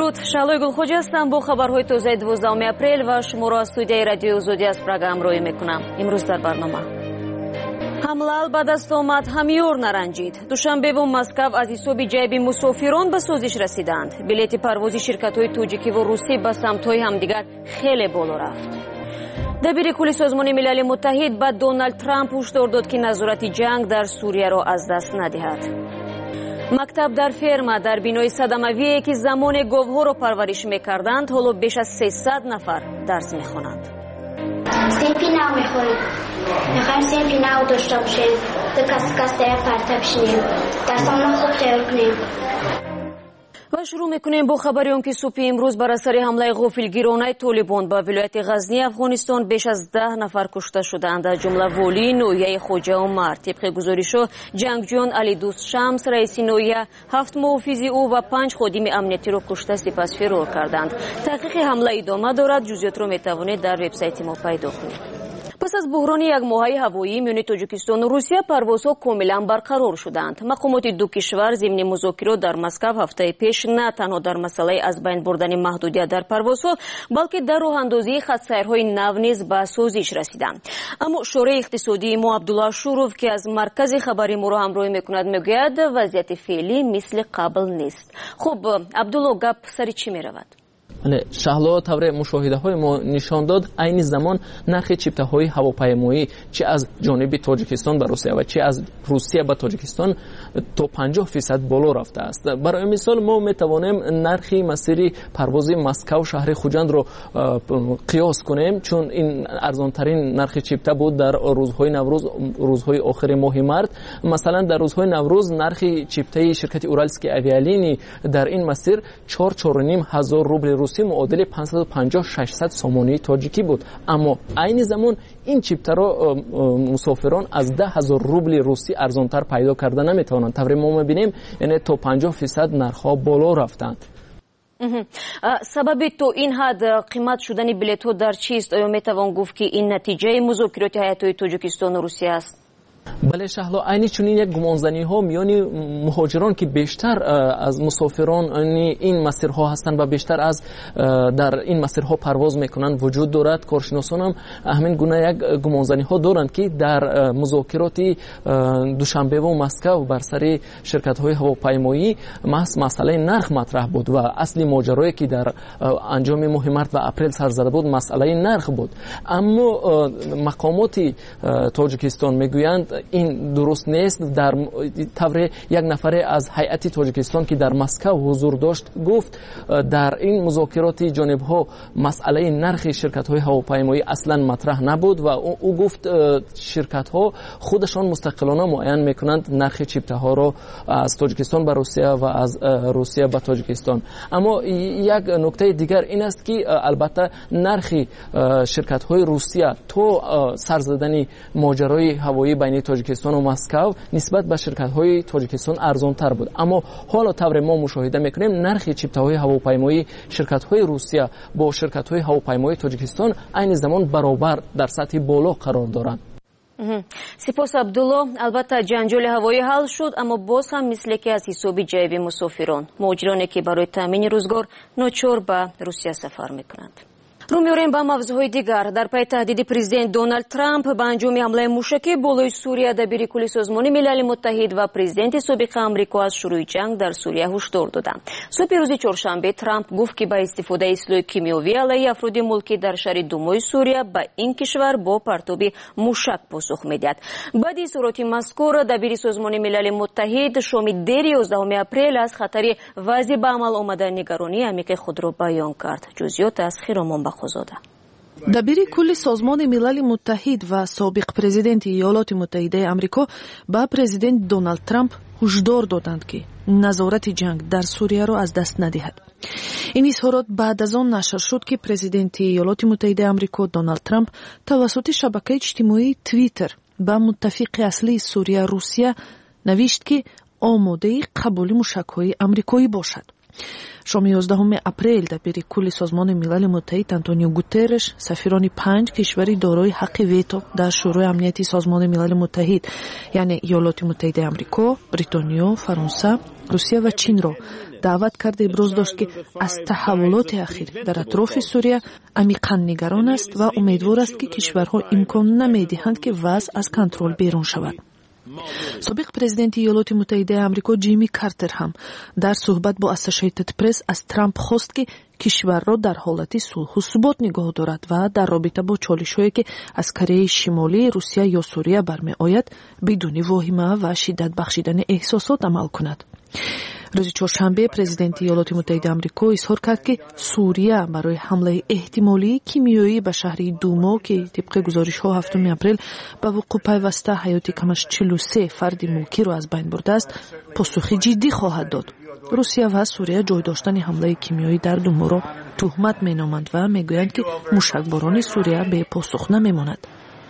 درود، شعلوی گلخوجی هستم با خبرهای تازه 12 اپریل و شما را از استودیوی رادیو آزادی از پراگ همراهی میکنم. امروز در برنامه حمله به دست آمد، همیور نرنجید. دوشنبه و مسکو از حساب جیب مسافران به سازش رسیدند. بلیط پروازی شرکت‌های توجیکی و روسی به سمت‌های همدیگر خیلی بالا رفت. دبیر کل سازمان ملل متحد به دونالد ترامپ هشدار داد که نظارت جنگ در سوریه را از دست ندهد. مکتب در فرما در بینای صدمویی که زمان گاوها را پرورش میکردند حالا بیش از 300 نفر درس میخوانند. سیپیناو میخوریم. میخوایم سیپیناو داشته باشیم. کسی پرتب شیم. درسان خوب تیار کنیم. و شروع میکنیم با خبری که صبح امروز بر اثر حمله غافلگیرانه طالبان به ولایت غزنی افغانستان بیش از 10 نفر کشته شدند، از جمله والی نوحیه خوجه عمر. طبق گزارش جنگجویان علی دوست شمس رئیس نوحیه 7 محافظ او و 5 خادم امنیتی را کشته سپس فرار کردند. تحقیق حمله ادامه دارد. جزئیات را میتوانید در وبسایت ما پیدا کنید. پس از بحران یک ماهه هوایی میان تاجیکستان و روسیه پروازها کاملا برقرار شدند. مقامات دو کشور ضمن مذاکرات در مسکو هفته پیش نه تنها در مسئله از بین بردن محدودیت در پروازها بلکه در راه اندازی خط‌سیرهای نو نیز به سازش رسیدند. اما شورای اقتصادی ما عبدالله شوروف که از مرکز خبری ما را همراهی میکند میگوید وضعیت فعلی مثل قبل نیست. خب عبدالله، گپ سر چی میرود؟ شهلا طور مشاهده های ما نشان داد عین زمان نرخ چیپته های هواپیمایی چه از جانب تاجیکستان به روسیه و چه از روسیه به تاجیکستان تا 50% بالا رفته است. برای مثال ما می توانیم نرخ مسیر پرواز مسکو شهر خوجند رو قیاس کنیم، چون این ارزان ترین نرخ چیپته بود در روزهای نوروز، روزهای آخر ماه مارس. مثلا در روزهای نوروز نرخ چیپته شرکت اورالسکی آویالینی در این مسیر 4.5 هزار روبل روسی معادل 550-600 سامانه تاجیکی بود. اما عین زمان این چیپته را مسافران از 10,000 روبل روسی ارزانتر پیدا کرده نمیتوانند. طوری ما میبینیم یعنی تا 50% نرخ‌ها بالا رفتند. سبب تو این حد قیمت شدن بلیط‌ها در چیست؟ آیا میتوان گفت که این نتیجه مذاکرات هیئت‌های تاجیکستان و روسیه است؟ بله شهلا، عین چنین یک گمانزنی ها میان مهاجران که بیشتر از مسافران این مسیرها هستند و بیشتر از در این مسیرها پرواز میکنند وجود دارد. کارشناسان هم همین گونه یک گمانزنی ها دارند که در مذاکرات دوشنبه و مسکو بر سر شرکت های هواپیمایی مسئله نرخ مطرح بود و اصلی ماجرایی که در انجام ماه مارس و اپریل سر زده بود مسئله نرخ بود. اما مقامات تاجیکستان میگویند این درست نیست. در طور یک نفر از هیئت تاجیکستان که در مسکو حضور داشت گفت در این مذاکرات جانب‌ها مسئله نرخ شرکت‌های هواپیمایی اصلا مطرح نبود و او گفت شرکت‌ها خودشان مستقلانه معین می‌کنند نرخ چیپته‌ها را از تاجیکستان به روسیه و از روسیه به تاجیکستان. اما یک نکته دیگر این است که البته نرخ شرکت‌های روسیه تو سر زدن ماجرای هوایی بین تاجیکستان و مسکو نسبت به شرکت‌های تاجیکستان ارزان‌تر بود. اما حالا طور ما مشاهده می‌کنیم نرخ چیپته‌های هواپیمایی شرکت‌های روسیه با شرکت‌های هواپیمایی تاجیکستان عین زمان برابر در سطح بالا قرار دارند. سپاس عبدالله. البته جنجال هوایی حل شد، اما باز هم مثل که از حساب جیب مسافران مهاجرانی که برای تامین روزگار ناچار به روسیه سفر می‌کنند. رو می‌آوریم به موضوعهای دیگر. در پی تهدید پرزیدنت دونالد ترامپ به انجام حمله موشکی بالای سوریه دبیر کل سازمان ملل متحد و پرزیدنت سابق آمریکا از شروع جنگ در سوریه هشدار دادند. صبح روز چهارشنبه ترامپ گفت که با استفاده اسلحه کیمیایی علیه افراد ملکی در شهر دومای سوریه به این کشور با پرتاب موشک پاسخ می‌دهد. بعد از اظهارات مذکور دبیر سازمان ملل متحد شام دیر 11 اپریل از خطر وضع به عمل آمدن نگرانی عمیق خود را بیان کرد. جزئیات از خیرامان بخوزاده. دبیر کل سازمان ملل متحد و سابق پرزیدنت ایالات متحده آمریکا با پرزیدنت دونالد ترامپ هشدار دادند که نظارت جنگ در سوریه را از دست ندهد. این اظهارات بعد از آن نشر شد که پرزیدنت ایالات متحده آمریکا دونالد ترامپ توسط شبکه اجتماعی توییتر به متفق اصلی سوریه روسیه نوشت که آماده قبول موشک‌های آمریکایی باشد. شام 11 اپریل دبیر کل سازمان ملل متحد آنتونیو گوترش سفیران 5 کشوری دارای حق ویتو در شورای امنیتی سازمان ملل متحد یعنی ایالات متحده آمریکا، بریتانیا، فرانسه، روسیه و چین را دعوت کرده ابراز داشت که از تحولات اخیر در اطراف سوریه عمیقاً نگران است و امیدوار است که کشورها امکان نمیدهند که وضع از کنترل بیرون شود. سابق پرزیدنت ایالات متحده آمریکا جیمی کارتر هم در صحبت با اسوسییتد پرس از ترامپ خواست که کشور را در حالت صلح و ثبات نگاه دارد و در رابطه با چالش‌هایی که از کره شمالی، روسیه یا سوریه برمی‌آید بدون واهمه و شدت بخشیدن احساسات عمل کند. روز چهارشنبه پرزیدنت ایالات متحده آمریکا اظهار کرد که سوریه برای حمله احتمالی کیمیایی به شهر دوما که طبق گزارش‌ها 7 اپریل به وقوع پیوسته حیات کمش 43 فرد ملکی را از بین برده است، پاسخی جدی خواهد داد. روسیه و سوریه جای داشتن حمله کیمیایی در دوما را تهمت می‌نامند و می‌گویند که موشکباران سوریه به پاسخ نمی‌ماند.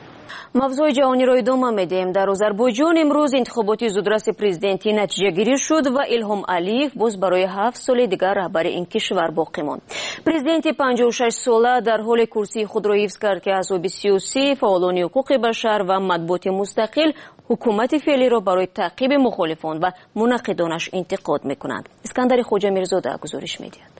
موضوع جهانی را ادامه میدیم. در آذربایجان امروز انتخابات زودرس پرزیدنتی نتیجه گیری شد و ایلهام علیف باز برای 7 سال دیگر رهبر این کشور باقی ماند. پرزیدنت 56 ساله در حال کرسی خود را حفظ کرد که احزاب سیاسی، فعالان حقوق بشر و مطبوعات مستقل حکومت فعلی را برای تعقیب مخالفان و مناقضانش انتقاد میکنند. اسکندر خوجا میرزاده گزارش میدهد.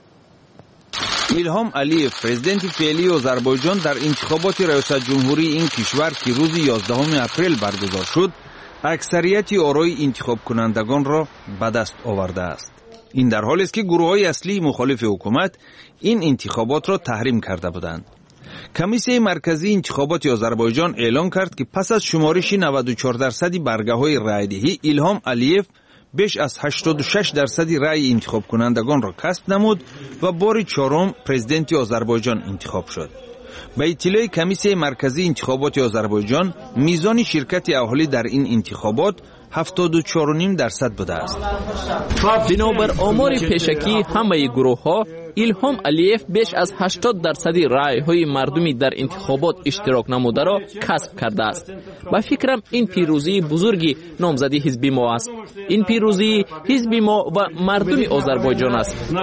ایلهام علیف پرزیدنت فعلی آذربایجان در انتخابات ریاست جمهوری این کشور که روز 11 اپریل برگزار شد اکثریت آرای انتخاب کنندگان را به دست آورده است. این در حالی است که گروه‌های اصلی مخالف حکومت این انتخابات را تحریم کرده بودند. کمیسیون مرکزی انتخابات آذربایجان اعلام کرد که پس از شمارش 94% برگه‌های رای‌دهی ایلهام علیف بیش از 86% رأی انتخاب کنندگان را کسب نمود و بار چهارم پرزیدنت آذربایجان انتخاب شد. به اطلاع کمیسیون مرکزی انتخابات آذربایجان میزان شرکت اهالی در این انتخابات 74.5% بوده است. بنابر آمار پیشکی همه گروه‌ها ایلهام علیف بیش از 80% رأی‌های مردمی در انتخابات اشتراک نموده را کسب کرده است. با فکرم این پیروزی بزرگی نامزدی حزب ما است. این پیروزی حزب ما و مردم آذربایجان است.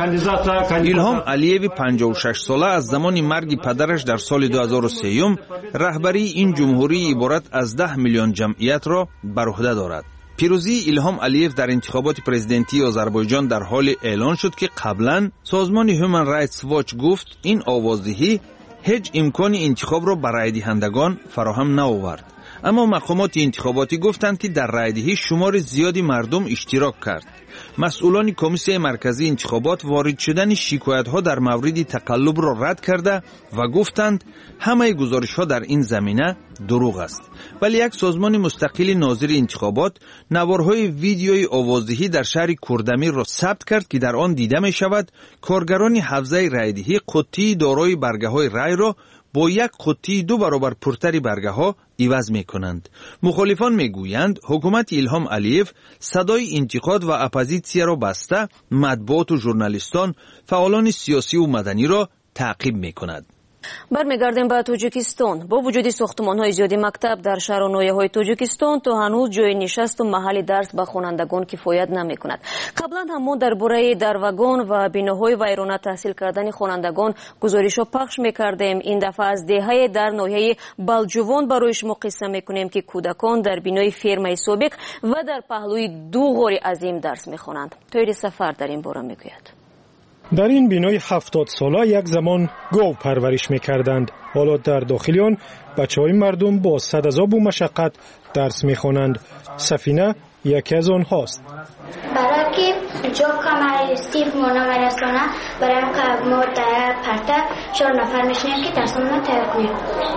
ایلهام علیف 56 ساله از زمان مرگ پدرش در سال 2003 رهبری این جمهوری عبارت از 10 میلیون جمعیت را بر عهده دارد. پیروزی ایلهام علیف در انتخابات پرزیدنتی آذربایجان در حال اعلان شد که قبلا سازمان هیومن رایتس واچ گفت این آوازدهی هیچ امکان انتخاب را برای دهندگان فراهم نآورد. اما مقامات انتخاباتی گفتند که در رای‌دهی شمار زیادی مردم اشتراک کرد. مسئولان کمیسیون مرکزی انتخابات وارد شدن شکایت‌ها در مورد تقلب را رد کرده و گفتند همه گزارش‌ها در این زمینه دروغ است. ولی یک سازمان مستقل ناظر انتخابات نوارهای ویدیوی آوازدهی در شهر کردمیر را ثبت کرد که در آن دیده می شود کارگران حوزه رای‌دهی قطعی دارای برگه‌های رای را با یک قطعی 2 برابر پرتر برگه ها عوض می کنند. مخالفان می گویند حکومت ایلهام علیف صدای انتقاد و اپوزیسیا را بسته مطبوعات و ژورنالیستان، فعالان سیاسی و مدنی را تعقیب می کند. برمیگردیم به تاجیکستان. با وجود ساختمان‌های زیادی مکتب در شهر و ناحیه‌های تاجیکستان تا هنوز جای نشست و محل درس به خوانندگان کفایت نمی‌کند. قبلا هم ما درباره در واگن و بیناهای ویرانه تحصیل کردن خوانندگان گزارش‌ها پخش می‌کردیم. این دفعه از دهه در ناحیه بالجوان برای شما قصه می‌کنیم که کودکان در بینای فرمای سابق و در پهلوی 2 غار عظیم درس می‌خوانند. طاهر سفر در این باره می‌گوید. در این بینای 70 ساله یک زمان گاو پرورش می‌کردند. حالا در داخل آن بچه‌های مردم با صدعذاب و مشقت درس می‌خوانند. سفینه یکی از آنهاست. برای که جا کمر استیف مونا مرسانه برای ما در پرته 4 نفر میشنیم که درسمون تیار کنیم.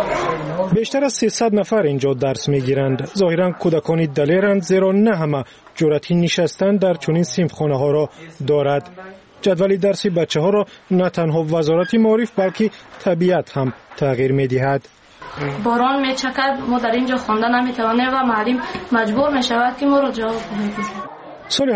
بیشتر از 300 نفر اینجا درس میگیرند. ظاهراً کودکانی دلیرند زیرا نه همه جرأتی نشستن در چنین صنفخانه‌ها را دارد. جدول درسی بچه ها را نه تنها وزارت معارف بلکه طبیعت هم تغییر می دهد. باران می چکد، ما در اینجا خوانده نمی توانیم و معلم مجبور می شود که ما را جواب بدهیم. سال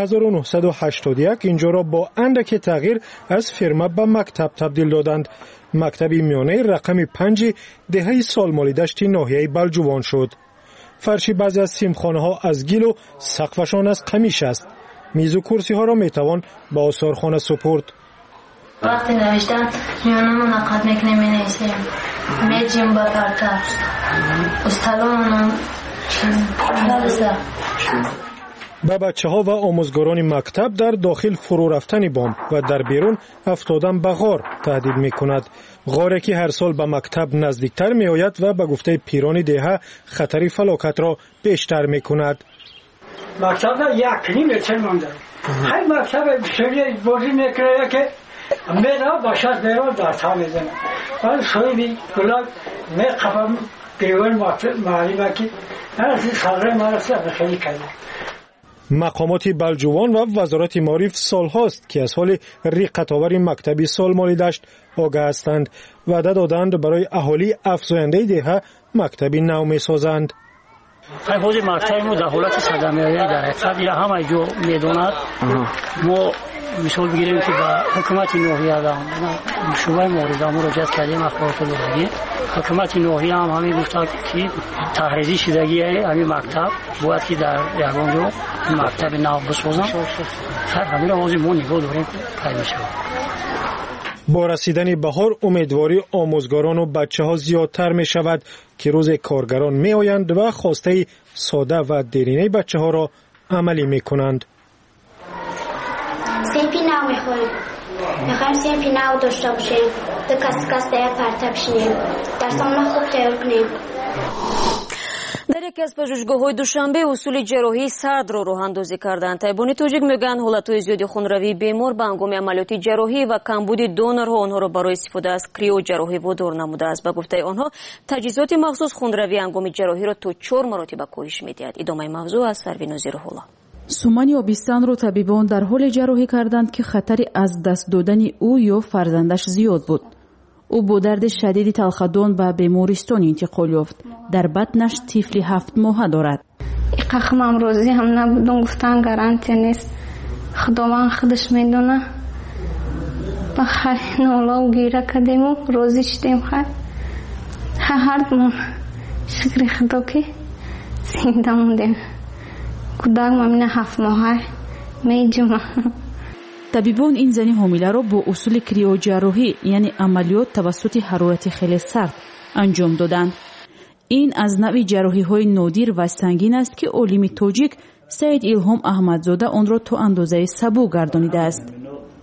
1981 اینجا را با اندک تغییر از فرمه به مکتب تبدیل دادند. مکتب میانه رقم 5 دهه سالمالی دشت ناحیه بالجوان شد. فرش بعضی از صنفخانه ها از گل و سقفشان از قمیش است. میز و کرسی ها را میتوان به آثارخانه سپرد. وقتی نوشتن میانمون نقد میکنیم مینویسیم میجیم با پرتر استادانم به بچه ها و آموزگاران مکتب در داخل فرو رفتن بام و در بیرون افتادن به غار تهدید می کند. غاری که هر سال به مکتب نزدیکتر می آید و به گفته پیران دهه خطر فلاکت را بیشتر می کند. مکتب یک نیم متر مانده. هر مکتب بسیاری بازی میکنه که میرا باشد بیرون در تا میزنه. ولی سوی گلاب میقفم گریوان معلومه که هر سالره مرسه خیلی کرده. مقامات بلجوان و وزارت معارف سالهاست که از حال ریقت‌آور مکتبی سالمالی دشت آگاه هستند. وعده دادند برای اهالی افزاینده دهه مکتبی نو می‌سازند. حوض مکتب ما در حالت صدمه‌ای در حقیقت یا همه جو میداند. ما مثال بگیریم که با حکومت نوحیه دا شعبه مورد مراجعه کردیم اخبارات بودگی. حکومت نوحیه هم همین گفته که تحریزی شدگی همین مکتب باید که در یگان جو مکتب نو بسازن. خیر همین حوض ما نگاه داریم که میشه. با رسیدن بهار امیدواری آموزگاران و بچه ها زیادتر می شود که روز کارگران می آیند و خواسته ساده و دیرینه بچه ها را عملی می کنند. سیپی نو می خوریم. میخوایم سیپی نو داشته باشیم. دو کسته پرتب بشینیم. درسان خوب تیار کنیم. در یکی از پژوهشگاه‌های دوشنبه اصول جراحی صدر را راه‌اندازی کردند. طبیبان توجیک میگن حالت‌های زیادی خونروی بیمار به هنگام عملیات جراحی و کمبود دونرها آنها را برای استفاده از کریوجراحی وادار نموده است. به گفته آنها تجهیزات مخصوص خونروی هنگام جراحی را تا 4 مرتبه کاهش می‌دهد. ادامه موضوع از سروین نظیرالله. سومن آبستان را طبیبان در حال جراحی کردند که خطری از دست دادن او یا فرزندش زیاد بود. او با درد شدید تلخدان به بیمارستان انتقال یافت. در بطنش طفلی 7 ماهه دارد. اقاقم امروزی هم نبودن گفتن گارانتی نیست. خداوند خودش میدونه. با خیلی نولا و گیره کردیم و روزی شدیم خیلی. هر دمون شکر خدا که زنده موندیم. کودک مامین 7 ماهه میجمع. طبیبان این زن حامله را با اصول کریوجراحی یعنی عملیات توسط حرارت خیلی سرد انجام دادند. این از نوع جراحی‌های نادر و سنگین است که عالم تاجیک سید الهام احمدزاده آن را تا اندازه سبو گردانیده است.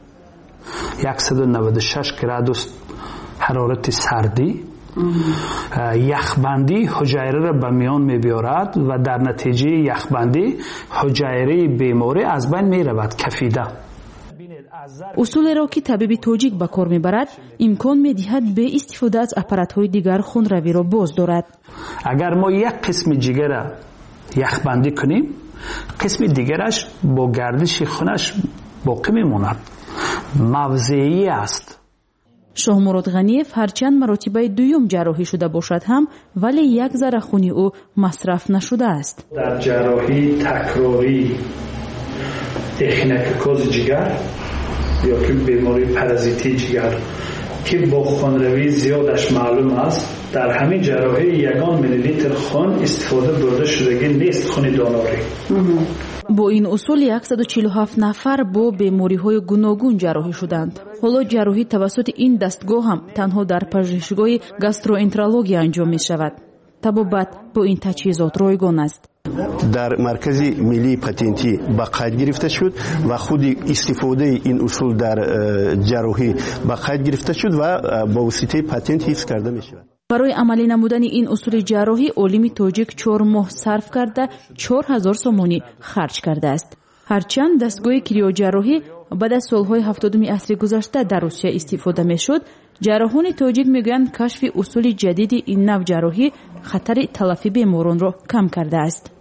196 گرادوس حرارت سردی یخبندی حجره را به میان می‌بیارد و در نتیجه یخبندی حجره بیماری از بین می‌رود کفیده. اصول را که طبیب تاجیک به کار میبرد امکان میدهد به استفاده از اپارات‌های دیگر خونروی را باز دارد. اگر ما یک قسم جگر را یخبندی کنیم قسم دیگرش با گردش خونش باقی میماند. موضعی است. شاه مراد غنیف هرچند مراتبه دوم جراحی شده باشد هم ولی یک ذره خون او مصرف نشده است. در جراحی تکراری اخینوکوز جگر یا که بیماری پارازیتی جگر که با خونروی زیادش معلوم است در همین جراحی 1 میلی لیتر خون استفاده برده شدگی نیست خون دوناری. با این اصول 147 نفر با بیماری‌های گوناگون جراحی شدند. حالا جراحی توسط این دستگاه هم تنها در پژوهشگاه گاستروانترولوژی انجام می‌شود. طبابت با این تجهیزات رایگان است. در مرکز ملی پاتنتی به قید گرفته شد و خود استفاده این اصول در جراحی به قید گرفته شد و با واسطه پاتنت حفظ کرده می شود. برای عملی نمودن این اصول جراحی عالم تاجیک 4 ماه صرف کرده 4000 سومانی خرج کرده است. هرچند دستگاه کریوجراحی بعد از سالهای 70 عصر گذشته در روسیه استفاده می شد، جراحان تاجیک میگویند کشف اصول جدید این نوع جراحی خطر تلفی بیماران را کم کرده است.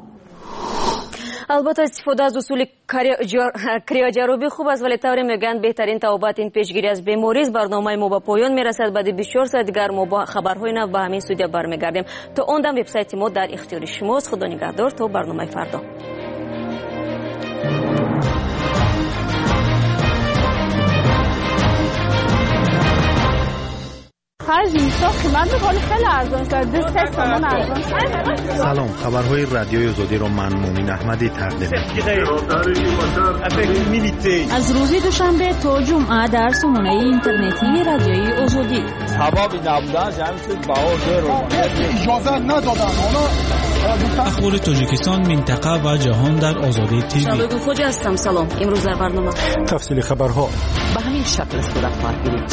البته استفاده از اصول کریوجراحی خوب است ولی طوری میگن بهترین توابط این پیشگیری از بیماری است. برنامه ما به پایان میرسد. بعد 24 ساعت دیگر ما با خبرهای نو به همین استودیو برمیگردیم. تا اون دم وبسایت ما در اختیار شماست. خدا نگهدار تا برنامه فردا. خرج میشه قیمت ولی خیلی ارزان شده 3 تومن ارزان شده. سلام، خبرهای رادیوی آزادی رو من مومین احمدی تقدیم از روز دوشنبه تا جمعه در سامانه اینترنتی رادیوی آزادی. اجازه ندادن اخبار تاجیکستان، منطقه و جهان در آزادی تیوی. شبکه خوج هستم. سلام. امروز در برنامه تفصیل خبرها به همین شکل صورت خواهد گرفت.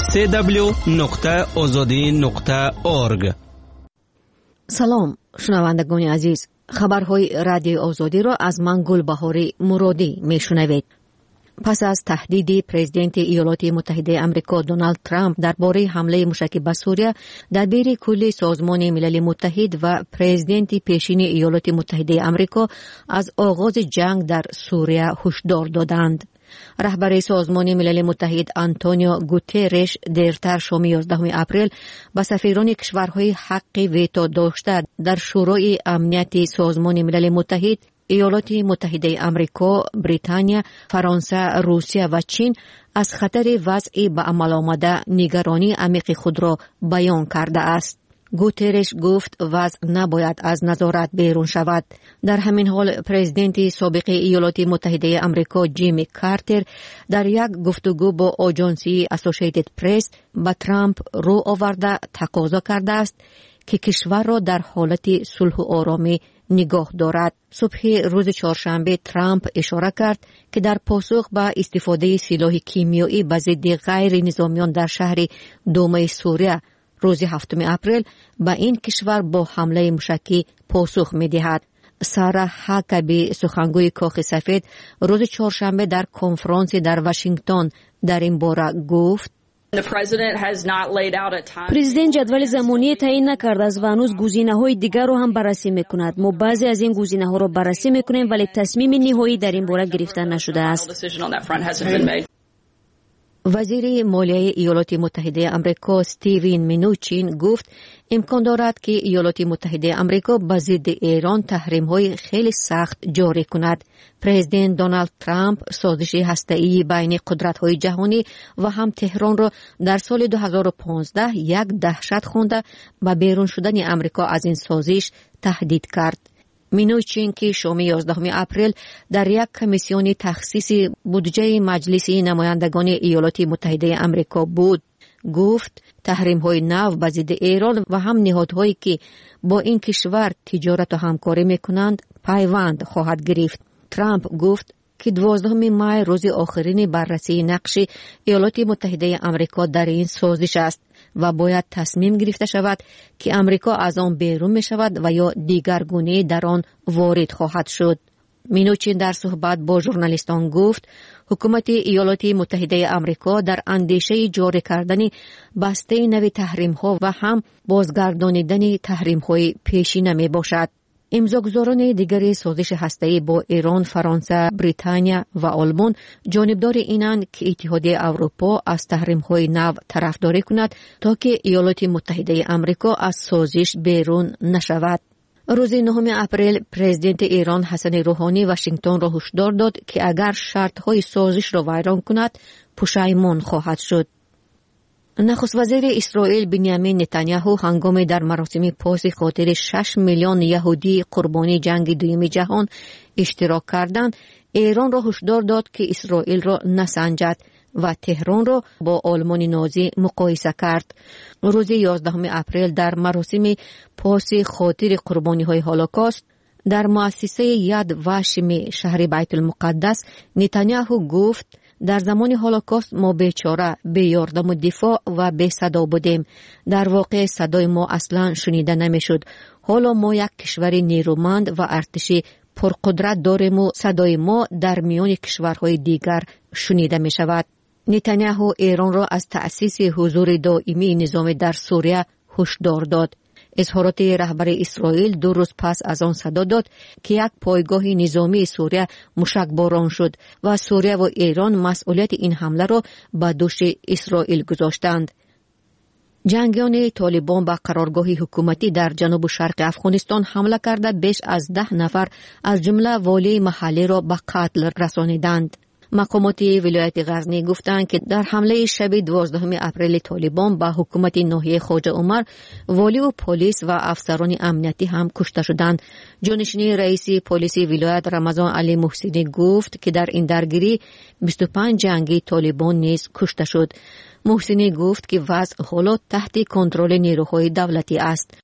www.azadi.org. سلام شنوندگان عزیز، خبرهای رادیو آزادی را از من گلبهاری مرادی میشنوید. پس از تهدید پرزیدنت ایالات متحده آمریکا دونالد ترامپ درباره حمله موشکی به سوریه، دبیر کل سازمان ملل متحد و پرزیدنت پیشین ایالات متحده آمریکا از آغاز جنگ در سوریه هشدار دادند. رهبر سازمان ملل متحد آنتونیو گوترش دیرتر شام 11 اپریل به سفیران کشورهای حق ویتو داشته در شورای امنیت سازمان ملل متحد ایالات متحده آمریکا، بریتانیا، فرانسه، روسیه و چین از خطر وضع به عمل آمده نگرانی عمیق خود را بیان کرده است. گوترش گفت وضع نباید از نظارت بیرون شود. در همین حال پرزیدنت سابق ایالات متحده آمریکا جیمی کارتر در یک گفتگو با آژانسی اسوسییتد پرس به ترامپ رو آورده تقاضا کرده است که کشور را در حالت صلح و آرامی نگاه دارد. صبح روز چهارشنبه ترامپ اشاره کرد که در پاسخ به استفاده سلاح کیمیایی به ضد غیر نظامیان در شهر دومه سوریه روز 7 اپریل به این کشور با حمله موشکی پاسخ می‌دهد. سارا هاکابی سخنگوی کاخ سفید روز چهارشنبه در کنفرانس در واشنگتن در این باره گفت پرزیدنت جدول زمانی تعیین نکرده است و هنوز گزینه‌های دیگر را هم بررسی می‌کند. ما بعضی از این گزینه‌ها را بررسی می‌کنیم ولی تصمیم نهایی در این باره گرفته نشده است. وزیر مالیه ایالات متحده آمریکا استیون منوچین گفت امکان دارد که ایالات متحده آمریکا به ضد ایران تحریم‌های خیلی سخت جاری کند. پرزیدنت دونالد ترامپ سازش هسته‌ای بین قدرت‌های جهانی و هم تهران را در سال 2015 یک دهشت خوانده به بیرون شدن آمریکا از این سازش تهدید کرد. منوچین که شام 11 اپریل در یک کمیسیون تخصیص بودجه مجلس نمایندگان ایالات متحده آمریکا بود، گفت تحریم‌های نو به ضد ایران و هم نهادهایی که با این کشور تجارت و همکاری می‌کنند پیوند خواهد گرفت. ترامپ گفت که 12 می روز آخرین بررسی نقش ایالات متحده آمریکا در این سازش است و باید تصمیم گرفته شود که آمریکا از آن بیرون می شود و یا دیگرگونه در آن وارد خواهد شد. منوچین در صحبت با ژورنالیستان گفت حکومت ایالات متحده آمریکا در اندیشه جاری کردن بسته نوی تحریم ها و هم بازگردانیدن تحریم های پیشینه می باشد. امضاگزاران دیگر سازش هسته‌ای با ایران، فرانسه، بریتانیا و آلمان جانبدار اینند که اتحادیه اروپا از تحریم‌های نو طرفداری کند تا که ایالات متحده آمریکا از سازش بیرون نشود. روز 9 اپریل پرزیدنت ایران حسن روحانی واشنگتن را هشدار داد که اگر شرط‌های سازش را ویران کند پشیمان خواهد شد. نخست وزیر اسرائیل بنیامین نتانیاهو هنگام در مراسم پاس خاطر 6 میلیون یهودی قربانی جنگ دوم جهان اشتراک کردند، ایران را هشدار داد که اسرائیل را نسنجد و تهران را با آلمان نازی مقایسه کرد. روز 11 اپریل در مراسم پاس خاطر قربانی‌های هولوکاست در مؤسسه ید وشم شهر بیت المقدس نتانیاهو گفت در زمان هولوکاست ما بیچاره، بی یاردم و دفاع و بی صدا بودیم. در واقع صدای ما اصلا شنیده نمیشد. حالا ما یک کشور نیرومند و ارتشی پرقدرت داریم و صدای ما در میان کشورهای دیگر شنیده می شود. نتانیاهو ایران را از تأسیس حضور دائمی نظام در سوریه هشدار داد. اظهارات رهبر اسرائیل 2 روز پس از آن صدا داد که یک پایگاه نظامی سوریه موشکباران شد و سوریه و ایران مسئولیت این حمله را به دوش اسرائیل گذاشتند. جنگیان طالبان به قرارگاه حکومتی در جنوب شرق افغانستان حمله کرده بیش از 10 نفر از جمله والی محلی را به قتل رسانیدند. مقامات ولایت غزنی گفتند که در حمله شب 12 اپریل طالبان به حکومت ناحیه خواجه عمر، والی و پلیس و افسران امنیتی هم کشته شدند. جانشین رئیس پلیس ولایت رمضان علی محسنی گفت که در این درگیری 25 جنگی طالبان نیز کشته شد. محسنی گفت که وضع حالا تحت کنترل نیروهای دولتی است.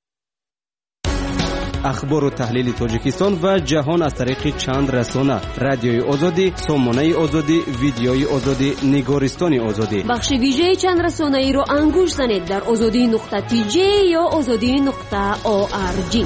اخبار و تحلیل تاجیکستان و جهان از طریق چند رسانه: رادیوی آزادی، سامانه آزادی، ویدیوی آزادی، نگارستان آزادی. بخش ویژه چند رسانه ای رو انگوش زنید در azadi.tj یا azadi.org.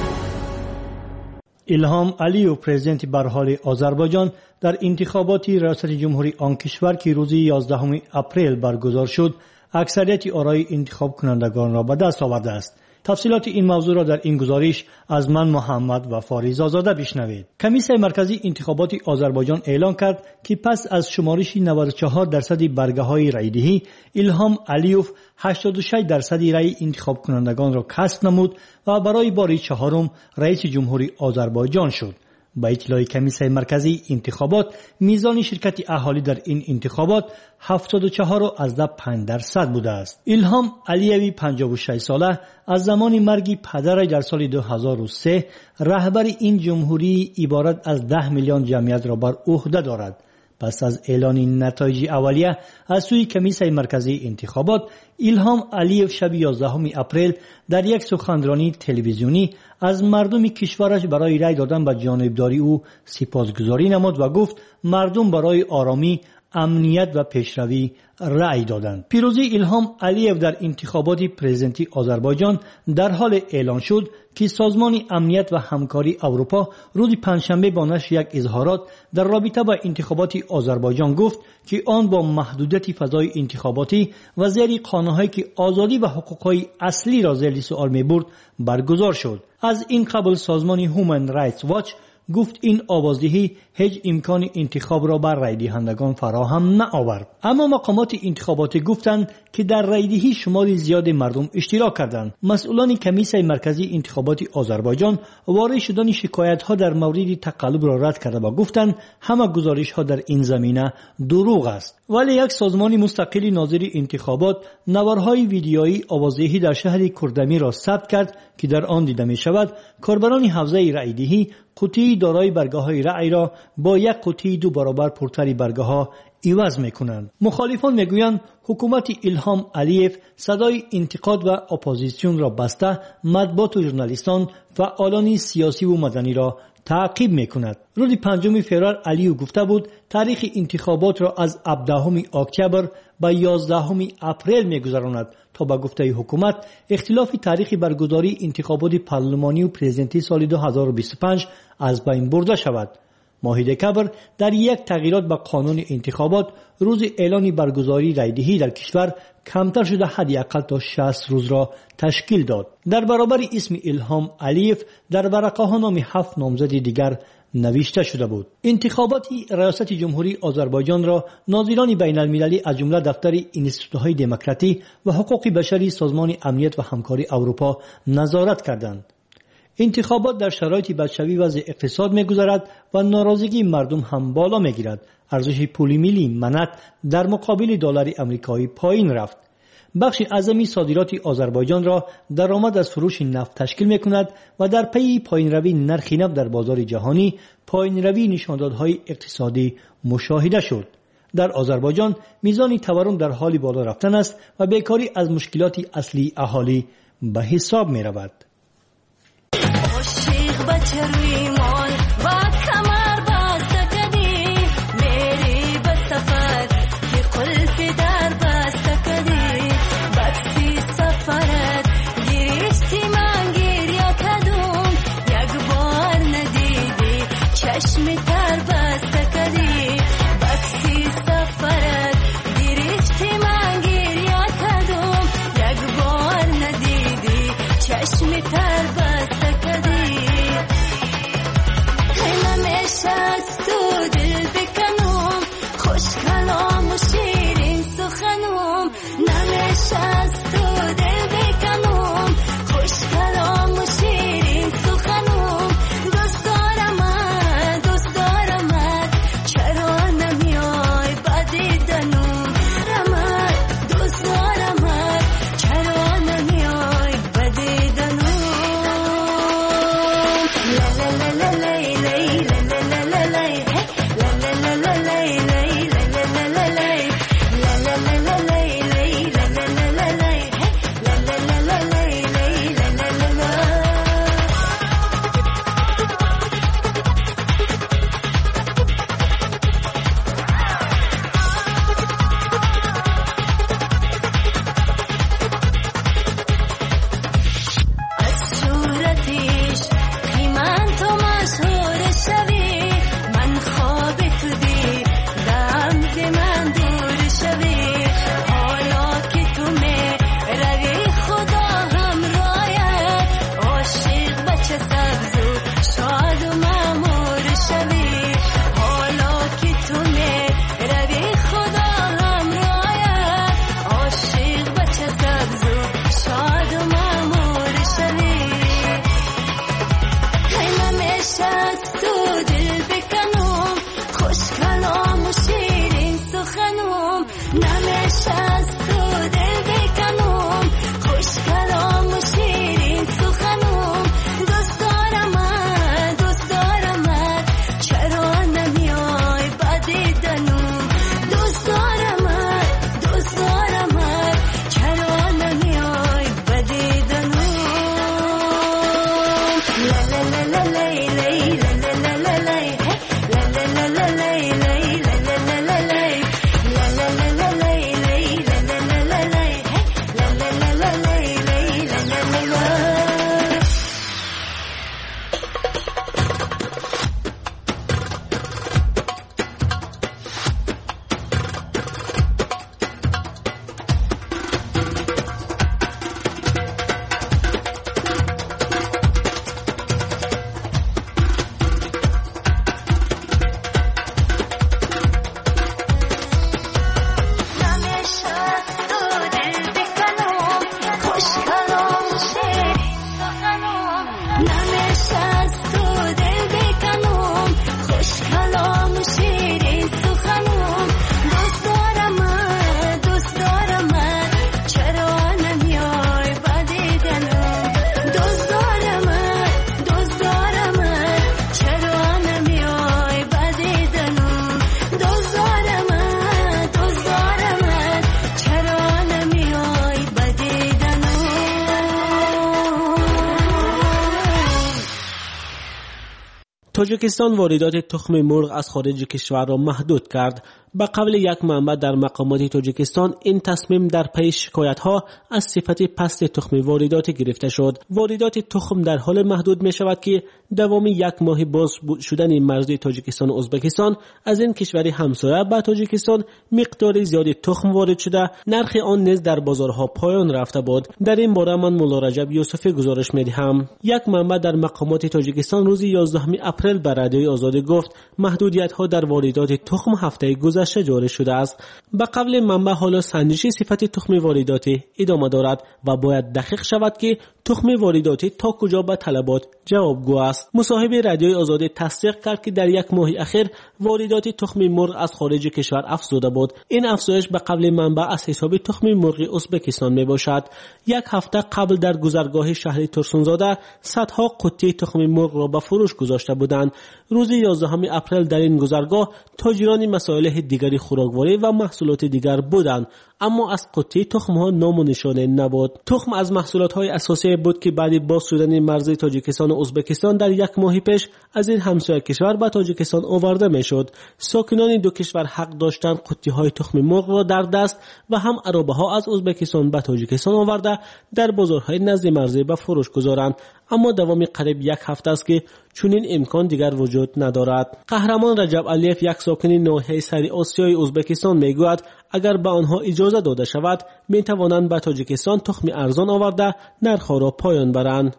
ایلهام علیوف پرزیدنت برحال آذربایجان در انتخابات ریاست جمهوری آن کشور که روز 11 اپریل برگزار شد، اکثریت آرای انتخاب کنندگان را به دست آورده است. تفصیلات این موضوع را در این گزارش از من محمد و فاریز آزاده بشنوید. کمیسیون مرکزی انتخابات آذربایجان اعلام کرد که پس از شمارش 94% برگه‌های رای‌دهی، ایلهام علیوف 86% رای انتخاب کنندگان را کسب نمود و برای بار چهارم رئیس جمهوری آذربایجان شد. با اطلاع کمیسیون مرکزی انتخابات، میزان شرکت اهالی در این انتخابات 74.5% بوده است. ایلهام علیوی 56 ساله از زمان مرگ پدرش در سال 2003 رهبر این جمهوری عبارت از 10 میلیون جمعیت را بر عهده دارد. پس از اعلان نتایج اولیه از سوی کمیسیون مرکزی انتخابات، ایلهام علیوف شب 11 اپریل در یک سخنرانی تلویزیونی از مردم کشورش برای رای دادن به جانبداری او سپاسگزاری نمود و گفت مردم برای آرامی، امنیت و پیشروی رای دادند. پیروزی ایلهام علیوف در انتخابات پرزیدنتی آذربایجان در حال اعلان شد که سازمان امنیت و همکاری اروپا روز پنجشنبه با نشر یک اظهارات در رابطه با انتخابات آذربایجان گفت که آن با محدودیت فضای انتخاباتی و زیر قانون‌هایی که آزادی و حقوق‌های اصلی را زیر سوال می‌برد برگزار شد. از این قبل سازمان هیومن رایتس واچ گفت این آوازدهی هیچ امکان انتخاب را بر رای دهندگان فراهم نآورد. اما مقامات انتخاباتی گفتند که در رایدهی شمار زیاد مردم اشتراک کردند. مسئولان کمیسیون مرکزی انتخابات آذربایجان وارد شدن شکایت‌ها در مورد تقلب را رد کرده و گفتند همه گزارش‌ها در این زمینه دروغ است. ولی یک سازمان مستقل ناظر انتخابات نوارهای ویدیویی آوازدهی در شهر کردمی را ثبت کرد که در آن دیده می‌شود کاربران حوزه رایدهی قطعی دارای برگه‌های رای را با یک قطعی 2 برابر پرتری برگه‌ها عوض می‌کنند. مخالفان می‌گویند حکومت ایلهام علیوف صدای انتقاد و اپوزیسیون را بسته مطبوعات و ژورنالیستان، فعالان سیاسی و مدنی را تعقیب می‌کند. روز 5 فوریه علیوف گفته بود تاریخ انتخابات را از 17 اکتبر به 11 اپریل می‌گذراند تا به گفته حکومت اختلاف تاریخ برگزاری انتخابات پارلمانی و پرزیدنتی سال 2025 از بین برده شود. ماه دکبر در یک تغییرات به قانون انتخابات روز اعلان برگزاری رایدهی در کشور کمتر شده حداقل تا 60 روز را تشکیل داد. در برابر اسم ایلهام علیوف در ورقه ها نام 7 نامزد دیگر نوشته شده بود. انتخابات ریاست جمهوری آذربایجان را ناظران بین المللی از جمله دفتر انستیتوهای دموکراسی و حقوق بشری سازمان امنیت و همکاری اروپا نظارت کردند. انتخابات در شرایط بدشوی وضع اقتصاد می‌گذرد و ناراضگی مردم هم بالا می‌گیرد. ارزش پول ملی منت در مقابل دلار آمریکایی پایین رفت. بخش اعظمی صادرات آذربایجان را درآمد از فروش نفت تشکیل می‌کند و در پی پایین‌روی نرخ نفت در بازار جهانی پایین‌روی نشاندادهای اقتصادی مشاهده شد. در آذربایجان میزان تورم در حال بالا رفتن است و بیکاری از مشکلات اصلی اهالی به حساب می‌رود. تاجیکستان واردات تخم مرغ از خارج کشور را محدود کرد. به قول یک منبع در مقامات تاجیکستان، این تصمیم در پی شکایت‌ها از صفت پست تخم واردات گرفته شد. واردات تخم در حال محدود می شود که دوام یک ماه باز شدن مرزی تاجیکستان و ازبکستان از این کشور همسایه به تاجیکستان مقدار زیادی تخم وارد شده، نرخ آن نیز در بازارها پایان رفته بود. در این باره من مولا رجب یوسفی گزارش می‌دهم. یک منبع در مقامات تاجیکستان روز 11 اپریل به رادیوی آزادی گفت محدودیت‌ها در واردات تخم هفته گذشته جاری شده است. به قول منبع حالا سنجش صفت تخم وارداتی ادامه دارد و باید دقیق شود که تخم وارداتی تا کجا به طلبات جوابگو است. مصاحب رادیوی آزادی تصدیق کرد که در یک ماه اخیر واردات تخم مرغ از خارج کشور افزوده بود. این افزایش به قول منبع از حساب تخم مرغ ازبکستان می باشد. یک هفته قبل در گذرگاه شهر ترسونزاده صدها قطعه تخم مرغ را به فروش گذاشته بودند. روز 11 اپریل در این گذرگاه تاجران مسائل دیگری خوراکواری و محصولات دیگر بودند، اما از قطعه تخم‌ها نام و نشانه نبود. تخم از محصولات‌های اساسی بود که بعد باز شدن مرزی تاجیکستان و ازبکستان در یک ماه پیش از این همسایه کشور به تاجیکستان آورده می‌شد. ساکنان دو کشور حق داشتند قطعه‌های تخم مرغ را در دست و هم عربه‌ها از ازبکستان به تاجیکستان آورده در بازارهای نزد مرزی به فروش گذارند، اما دوام قریب یک هفته است که چنین امکان دیگر وجود ندارد. قهرمان رجب علیف، یک ساکن ناحیه سری آسیای ازبکستان، میگوید اگر به آنها اجازه داده شود می توانند به تاجیکستان تخم ارزان آورده نرخ را پایان برند.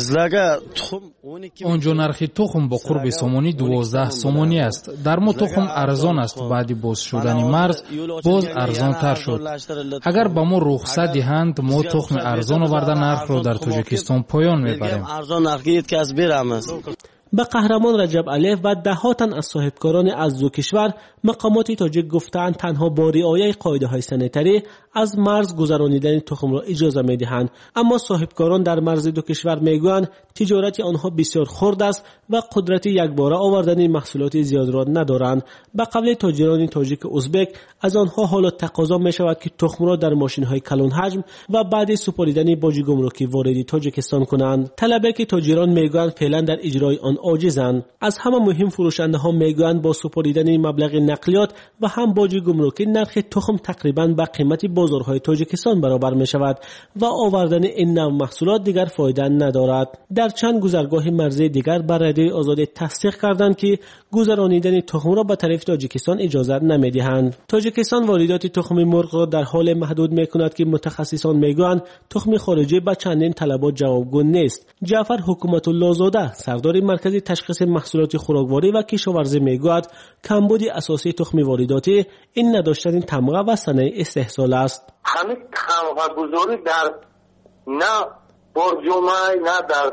آنجا نرخ تخم با قرب سومانی 12 سومانی است. در ما تخم ارزان است، بعد باز شدن مرز باز ارزان تر شد. اگر با ما رخصت دهند ما تخم ارزان آورده نرخ را در تاجیکستان پایان میبریم. به قهرمان رجب علیف و ده‌ها تن از صاحبکاران از دو کشور مقامات تاجیک گفتند تنها با رعایت قاعده‌های سانیتری از مرز گذرانیدن تخم را اجازه می‌دهند، اما صاحبکاران در مرز دو کشور میگویند تجارت آنها بسیار خرد است و قدرت یکباره آوردن محصولات زیاد را ندارند. به قول تاجران تاجیک ازبک از آنها حالا تقاضا می‌شود که تخم را در ماشین‌های کلان حجم و بعد سپاریدن باج گمرکی وارد تاجیکستان کنند. طلبه که تاجران میگویند فعلا در اجرای آن عاجزند. از همه مهم فروشنده‌ها میگویند با سپاریدن مبلغ نقلیات و هم باج گمرکی نرخ تخم تقریباً با قیمت بازارهای تاجیکستان برابر می‌شود و آوردن این نوع محصولات دیگر فایده ندارد. در چند گذرگاه مرزی دیگر بر رادیوی آزادی تصدیق کردند که گذرانیدن تخم را به طرف تاجیکستان اجازه نمی‌دهند. تاجیکستان واردات تخم مرغ را در حال محدود می‌کند که متخصصان میگویند تخم خارجی به چندین طلبات جوابگو نیست. جعفر حکومت الله زاده سردار مرکز تشخیص محصولات خوراکواری و کشاورزی میگوید کمبود اساسی تخم وارداتی این نداشتن تمغه و صنایع استحصال است. همین تمغه گذاری در نه برجومه نه در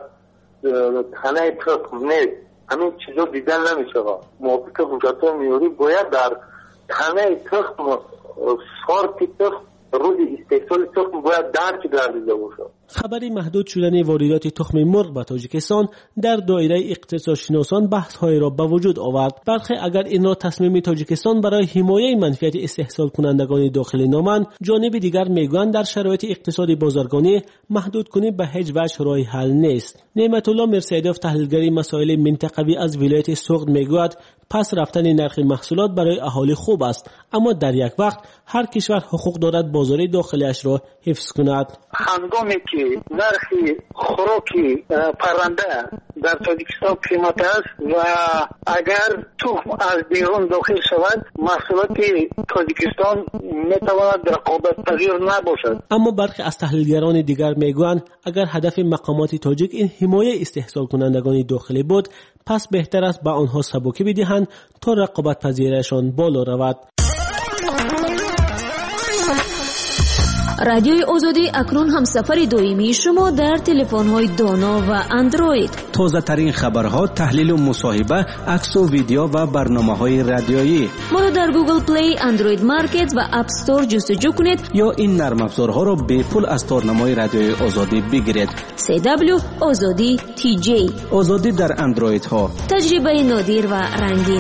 تنه تخم نیست. همین چیزا دیدن نمیشه. موافق حکومت میوری باید در تنه تخم سارت تخم روز استحصال تخم باید درک گردیده باشه. خبری محدود شدن واردات تخم مرغ به تاجیکستان در دایره اقتصادشناسان بحث‌های را به وجود آورد. برخی اگر این را تصمیم تاجیکستان برای حمایت منفعت استحصال کنندگان داخلی نامند، جانب دیگر میگویند در شرایط اقتصادی بازرگانی محدود کنی به هیچ وجه راه حل نیست. نعمت الله مرسیدوف تحلیلگر مسائل منطقوی از ولایت سوغد میگوید پس رفتن نرخ محصولات برای اهالی خوب است، اما در یک وقت هر کشور حقوق دارد بازار داخلیش را حفظ کند. هنگامی که نرخ خوراک پرنده در تاجیکستان قیمت است و اگر تخم از بیرون داخل شود محصولات تاجیکستان میتواند رقابت پذیر نباشد. اما برخی از تحلیلگران دیگر میگویند اگر هدف مقامات تاجیک این حمایت استحصال کنندگان داخلی بود، پس بهتر است به آنها سبکی بدهند تا رقابت پذیریشان بالا رود. رادیوی آزادی اکنون همسفر دائمی شما در تلفن‌های دانا و اندروید. تازه ترین خبرها، تحلیل و مصاحبه، عکس و ویدیو و برنامه‌های رادیویی. ما را در گوگل پلی، اندروید مارکت و اپ استور جستجو کنید یا این نرم افزارها را به پول از تارنمای رادیوی آزادی بگیرید. CW آزادی TJ آزادی در اندروید ها. تجربه نادر و رنگین.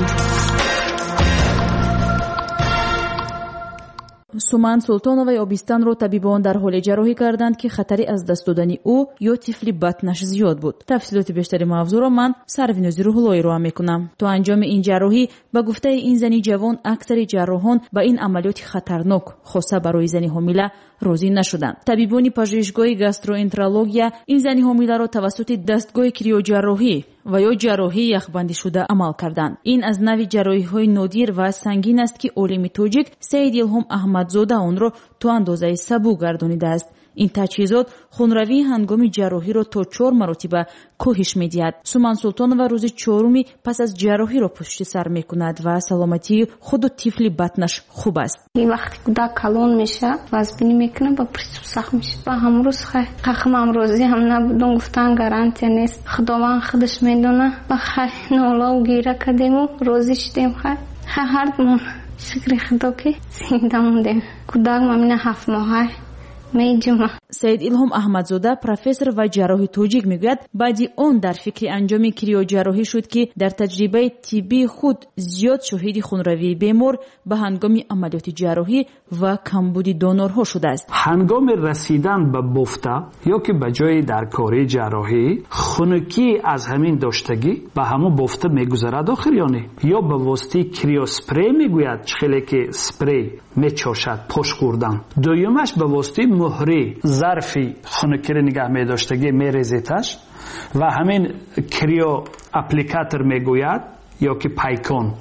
سومن سلطانوی آبیستان را طبیبان در حال جراحی کردند که خطری از دست دادن او یا طفلی بطنش زیاد بود. تفصیلات بیشتر موضوع را من سروینوزی روح‌اللهی را میکنم. تا انجام این جراحی به گفته این زنی جوان اکثر جراحان با این عملیات خطرناک خاصه برای زنی حامله راضی نشدند. طبیبان پژوهشگاه گاستروانترولوژیا این زنی حامله را توسط دستگاه کریوجراحی و یا جراحی یخبندی شده عمل کردند. این از نوع جراحی‌های نادر و سنگین است که عالم تاجیک سید الهام احمدزاده آن را تا اندازه سبو گردانیده است. این تجهیزات خونروی هنگام جراحی را تا 4 مرتبه کاهش می‌دهد. سومن سلطانова روز 4 پس از جراحی را پشت سر می‌کند و سلامتی خود و طفل بطنش خوب است. این وقتی کودک کلان میشه وزبینی میکنه با پریسو سخت میشه. با همروز خواهیم امروزی هم نبودن گفتن گارانتی نیست. خداوند خودش میدونه. با خیلی نولا و گیره کردیم و روزی شدیم هر دمون شکر خدا که زنده موندیم. کودک مامین 7 ماهه سید الهام احمدزاده پروفسور و جراح تاجیک میگوید بعدی اون در فکر انجام کریوجراحی شد که در تجربه طبی خود زیاد شاهد خونروی بیمار به هنگام عملیات جراحی و کمبود دونورها شده است. هنگام رسیدن به بافته یا که به جای در کاری جراحی خنکی از همین داشتگی به همون بافته میگذرد آخریانه یا به واسطه کریوسپری میگوید خیلی که سپری میچاشد پاش خوردن. دویمش به واسطه مهری ظرفی خنکی را نگه میداشتگی میریزیدش و همین کریو اپلیکاتر میگوید یا که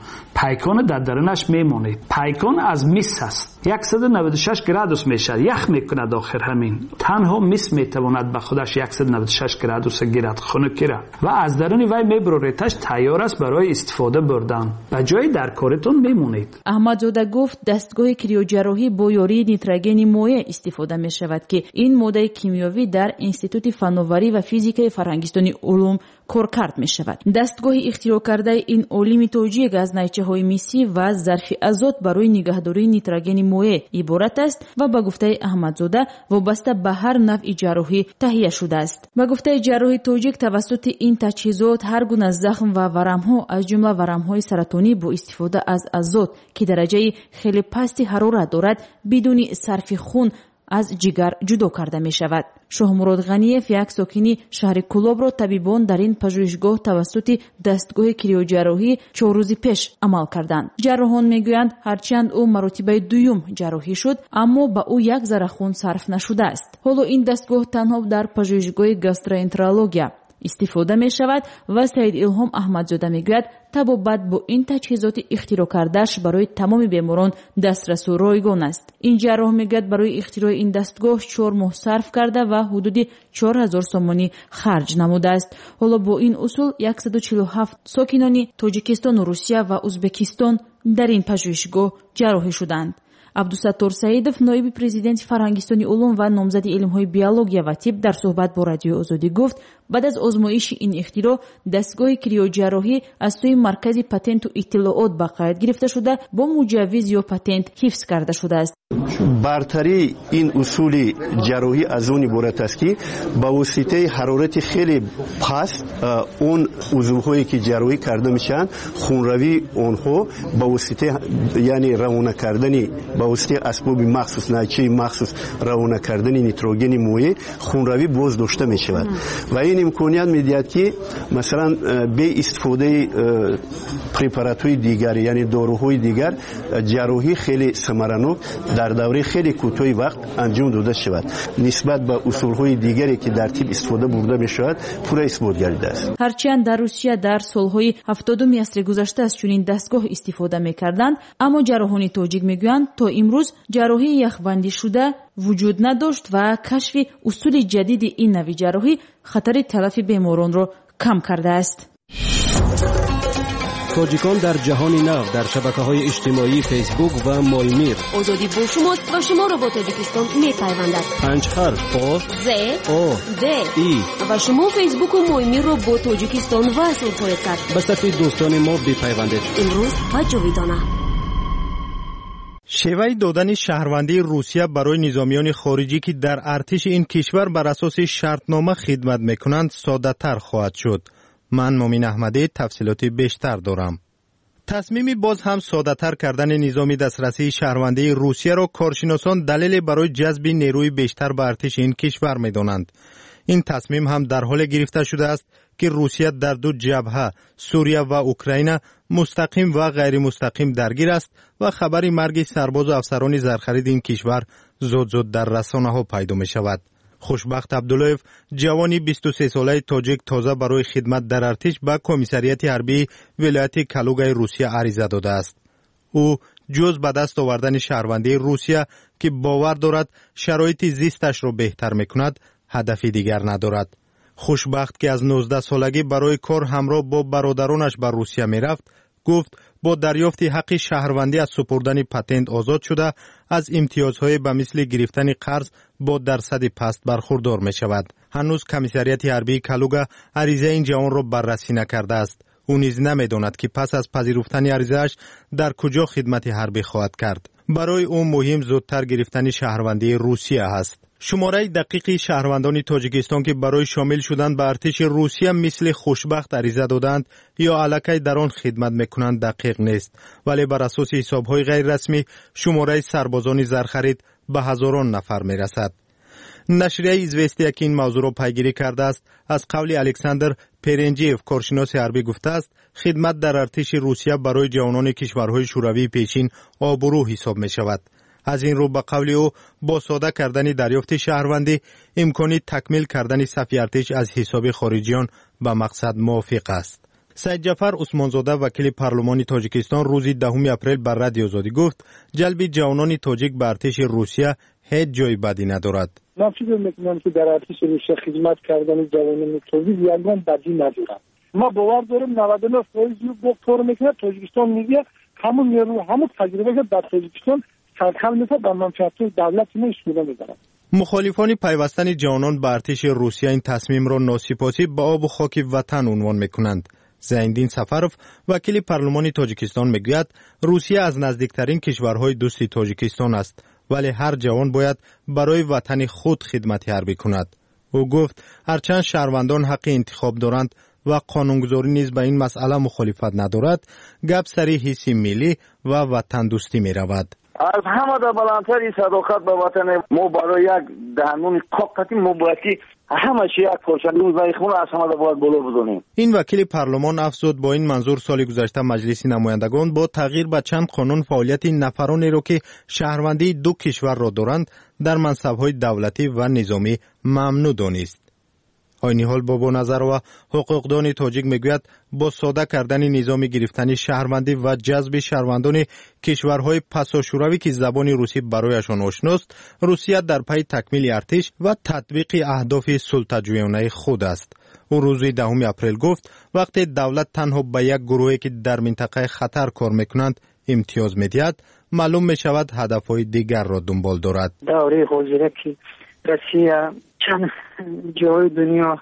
پیکان در درونش میمونه. پیکان از مس است، 196 گرادوس میشه، یخ میکنه آخر همین. تنها مس میتواند به خودش 196 گرادوس گیرد خنکی را و از درون وی میبروریتش تیار است برای استفاده بردن. به جای در کارتون میمونید. احمدزاده گفت دستگاه کریوجراحی با یاری نیتروژن مایع استفاده می شود که این ماده کیمیایی در انستیتوت فناوری و فیزیک فرهنگستان علوم کار کرد می شود. دستگاه اختراع کرده این علوم توجیه از نیچه های میسی و ظرف ازوت برای نگهداری نیتروژن مایع عبارت است و به گفته احمدزاده وابسته به هر نوع جراحی تهیه شده است. به گفته جراح توجیک توسط این تجهیزات هر گونه زخم و ورم ها از جمله ورم های سرطانی با استفاده از ازوت که درجه خیلی پستی حرارت دارد بدون صرف خون از جگر جدا کرده می شود. شاهمراد غنیف یک ساکنی شهر کولاب را طبیبان در این پژوهشگاه توسط دستگاه کریوجراحی 4 روز پیش عمل کردند. جراحان میگویند هرچند او مرتبه دوم جراحی شد اما به او یک ذره خون صرف نشده است. حالا این دستگاه تنها در پژوهشگاه گاستروانترولوژی استفاده می شود و سید الهام احمدزاده می گوید طبابت با این تجهیزات اختراع کردهش برای تمام بیماران دسترس و رایگان است. این جراح می گوید برای اختراع این دستگاه 4 ماه صرف کرده و حدود 4000 سومانی خرج نموده است. حالا با این اصول 147 ساکنان تاجیکستان و روسیه و ازبکستان در این پژوهشگاه جراحی شدند. عبدالستار سعیدов نایب پرزیدنت فرهنگستان علوم و نامزد علم‌های بیولوژی و طب در صحبت با رادیو آزادی گفت بعد از آزمایش این اختراع دستگاه کریوجراحی از سوی مرکز پتنت و اطلاعات به قید گرفته شده با مجوز یا پتنت حفظ کرده شده است. برتری این اصول جراحی از اون عبارت است که با واسطه حرارت خیلی پست اون عضوهایی که جراحی کرده میشن خونروی اونها با واسطه یعنی روانه کردن با واسطه اسباب مخصوص نیچه مخصوص روانه کردن نیتروژن مایع خونروی باز داشته می شود و این امکانیت میدهد که مثلا به استفاده پرپارات‌های دیگر یعنی داروهای دیگر جراحی خیلی ثمرانک در دوره خیلی کوتاه وقت انجام داده شود نسبت به اصولهای دیگری که در طب استفاده برده می شود پورا اثبات گردیده است. هرچند در روسیه در سالهای 70 عصر گذشته از چنین دستگاه استفاده می‌کردند اما جراحان تاجیک میگویند تا امروز جراحی یخبندی شده وجود نداشت و کشف اصول جدید این نوع جراحی خطر تلف بیماران را کم کرده است. تاجیکان در جهان نو در شبکه‌های اجتماعی فیسبوک و مایمیر آزادی با شماست و شما را با تاجیکستان می‌پیوندد. 5 حرف او ز او د ای و شما فیسبوک و مایمیر را با تاجیکستان وصل خواهید کرد. به صفحه دوستان ما بپیوندید. امروز و جاویدانه. شیوه دادن شهروندی روسیه برای نظامیان خارجی که در ارتش این کشور بر اساس شرطنامه خدمت میکنند ساده تر خواهد شد. من مومین احمدی تفصیلات بیشتر دارم. تصمیم باز هم ساده تر کردن نظام دسترسی شهروندی روسیه را کارشناسان دلیل برای جذب نیروی بیشتر به ارتش این کشور میدانند. این تصمیم هم در حال گرفته شده است که روسیه در 2 جبهه سوریه و اوکراین مستقیم و غیر مستقیم درگیر است و خبر مرگ سرباز و افسران زرخرید این کشور زود در رسانه ها پیدا می شود. خوشبخت عبداللهیف جوانی 23 ساله تاجیک تازه برای خدمت در ارتش به کمیسریت حربی ولایت کالوگای روسیه عریضه داده است. او جز به دست آوردن شهروندی روسیه که باور دارد شرایط زیستش را بهتر میکند هدفی دیگر ندارد. خوشبخت که از 19 سالگی برای کار همراه با برادرانش به روسیه می رفت گفت با دریافت حق شهروندی از سپردن پتنت آزاد شده از امتیازهای به مثل گرفتن قرض با درصد پست برخوردار می شود. هنوز کمیسریت حربی کالوگا عریضه این جوان را بررسی نکرده است. او نیز نمی‌داند که پس از پذیرفتن عریضه‌اش در کجا خدمت حربی خواهد کرد. برای او مهم زودتر گرفتن شهروندی روسیه است. شماره دقیقی شهروندان تاجیکستان که برای شامل شدن به ارتش روسیه مثل خوشبخت عریضه دادند یا الکی در آن خدمت میکنند دقیق نیست، ولی بر اساس حسابهای غیر رسمی شماره سربازان زرخرید به هزاران نفر میرسد. نشریه ایزوستیا که این موضوع را پیگیری کرده است از قول الکساندر پرنجیف کارشناس حربی گفته است خدمت در ارتش روسیه برای جوانان کشورهای شوروی پیشین آبرو حساب می شود. از این رو به قول او با ساده کردن دریافت شهروندی امکانی تکمیل کردن صف ارتش از حساب خارجیان به مقصد موافق است. سید جعفر عثمانزاده وکیل پارلمان تاجیکستان روز 10 اپریل بر رادیو آزادی گفت جلب جوانان تاجیک به ارتش روسیه هیچ جای بدی ندارد. من فکر میکنم که در ارتش روسیه خدمت کردن جوانان تاجیک یگان بدی ندارد. ما باور داریم 99% گفتار میکنه تاجیکستان میگه همون نیرو همون تجربه که در تاجیکستان سرکل میشه در منفعت دولت ما استفاده میکنه. مخالفان پیوستن جوانان به ارتش روسیه این تصمیم را ناسپاسی به آب و خاک وطن عنوان میکنند. زیندین سفروف وکیل پارلمان تاجیکستان میگوید روسیه از نزدیکترین کشورهای دوست تاجیکستان است، ولی هر جوان باید برای وطن خود خدمت حربی کند. او گفت هرچند شهروندان حق انتخاب دارند و قانونگذاری نیز به این مسئله مخالفت ندارد، گپ سری حس ملی و وطن دوستی می رود. از همه در بلندتر صداقت به وطن ما برای یک دهنون کاپتی مبارکی همه چی یک پرچم روزای خونه از همه باید بالا بزنیم. این وکیل پارلمان افزود با این منظور سال گذشته مجلس نمایندگان با تغییر به چند قانون فعالیت نفرانی را که شهروندی دو کشور را دارند در منصب‌های دولتی و نظامی ممنوع دانست. آینی حال بابا نظر و حقوقدان تاجیک میگوید با ساده کردن نظام گرفتن شهروندی و جذب شهروندان کشورهای پساشوروی که زبان روسی برایشان آشناست، روسیه در پی تکمیل ارتش و تطبیق اهداف سلطه‌جویانه خود است. او روز 10 اپریل گفت وقتی دولت تنها به یک گروهی که در منطقه خطر کار میکنند امتیاز میدهد، معلوم میشود هدفهای دیگر را دنبال دارد. دوره حاضره که روسیه چند جای دنیا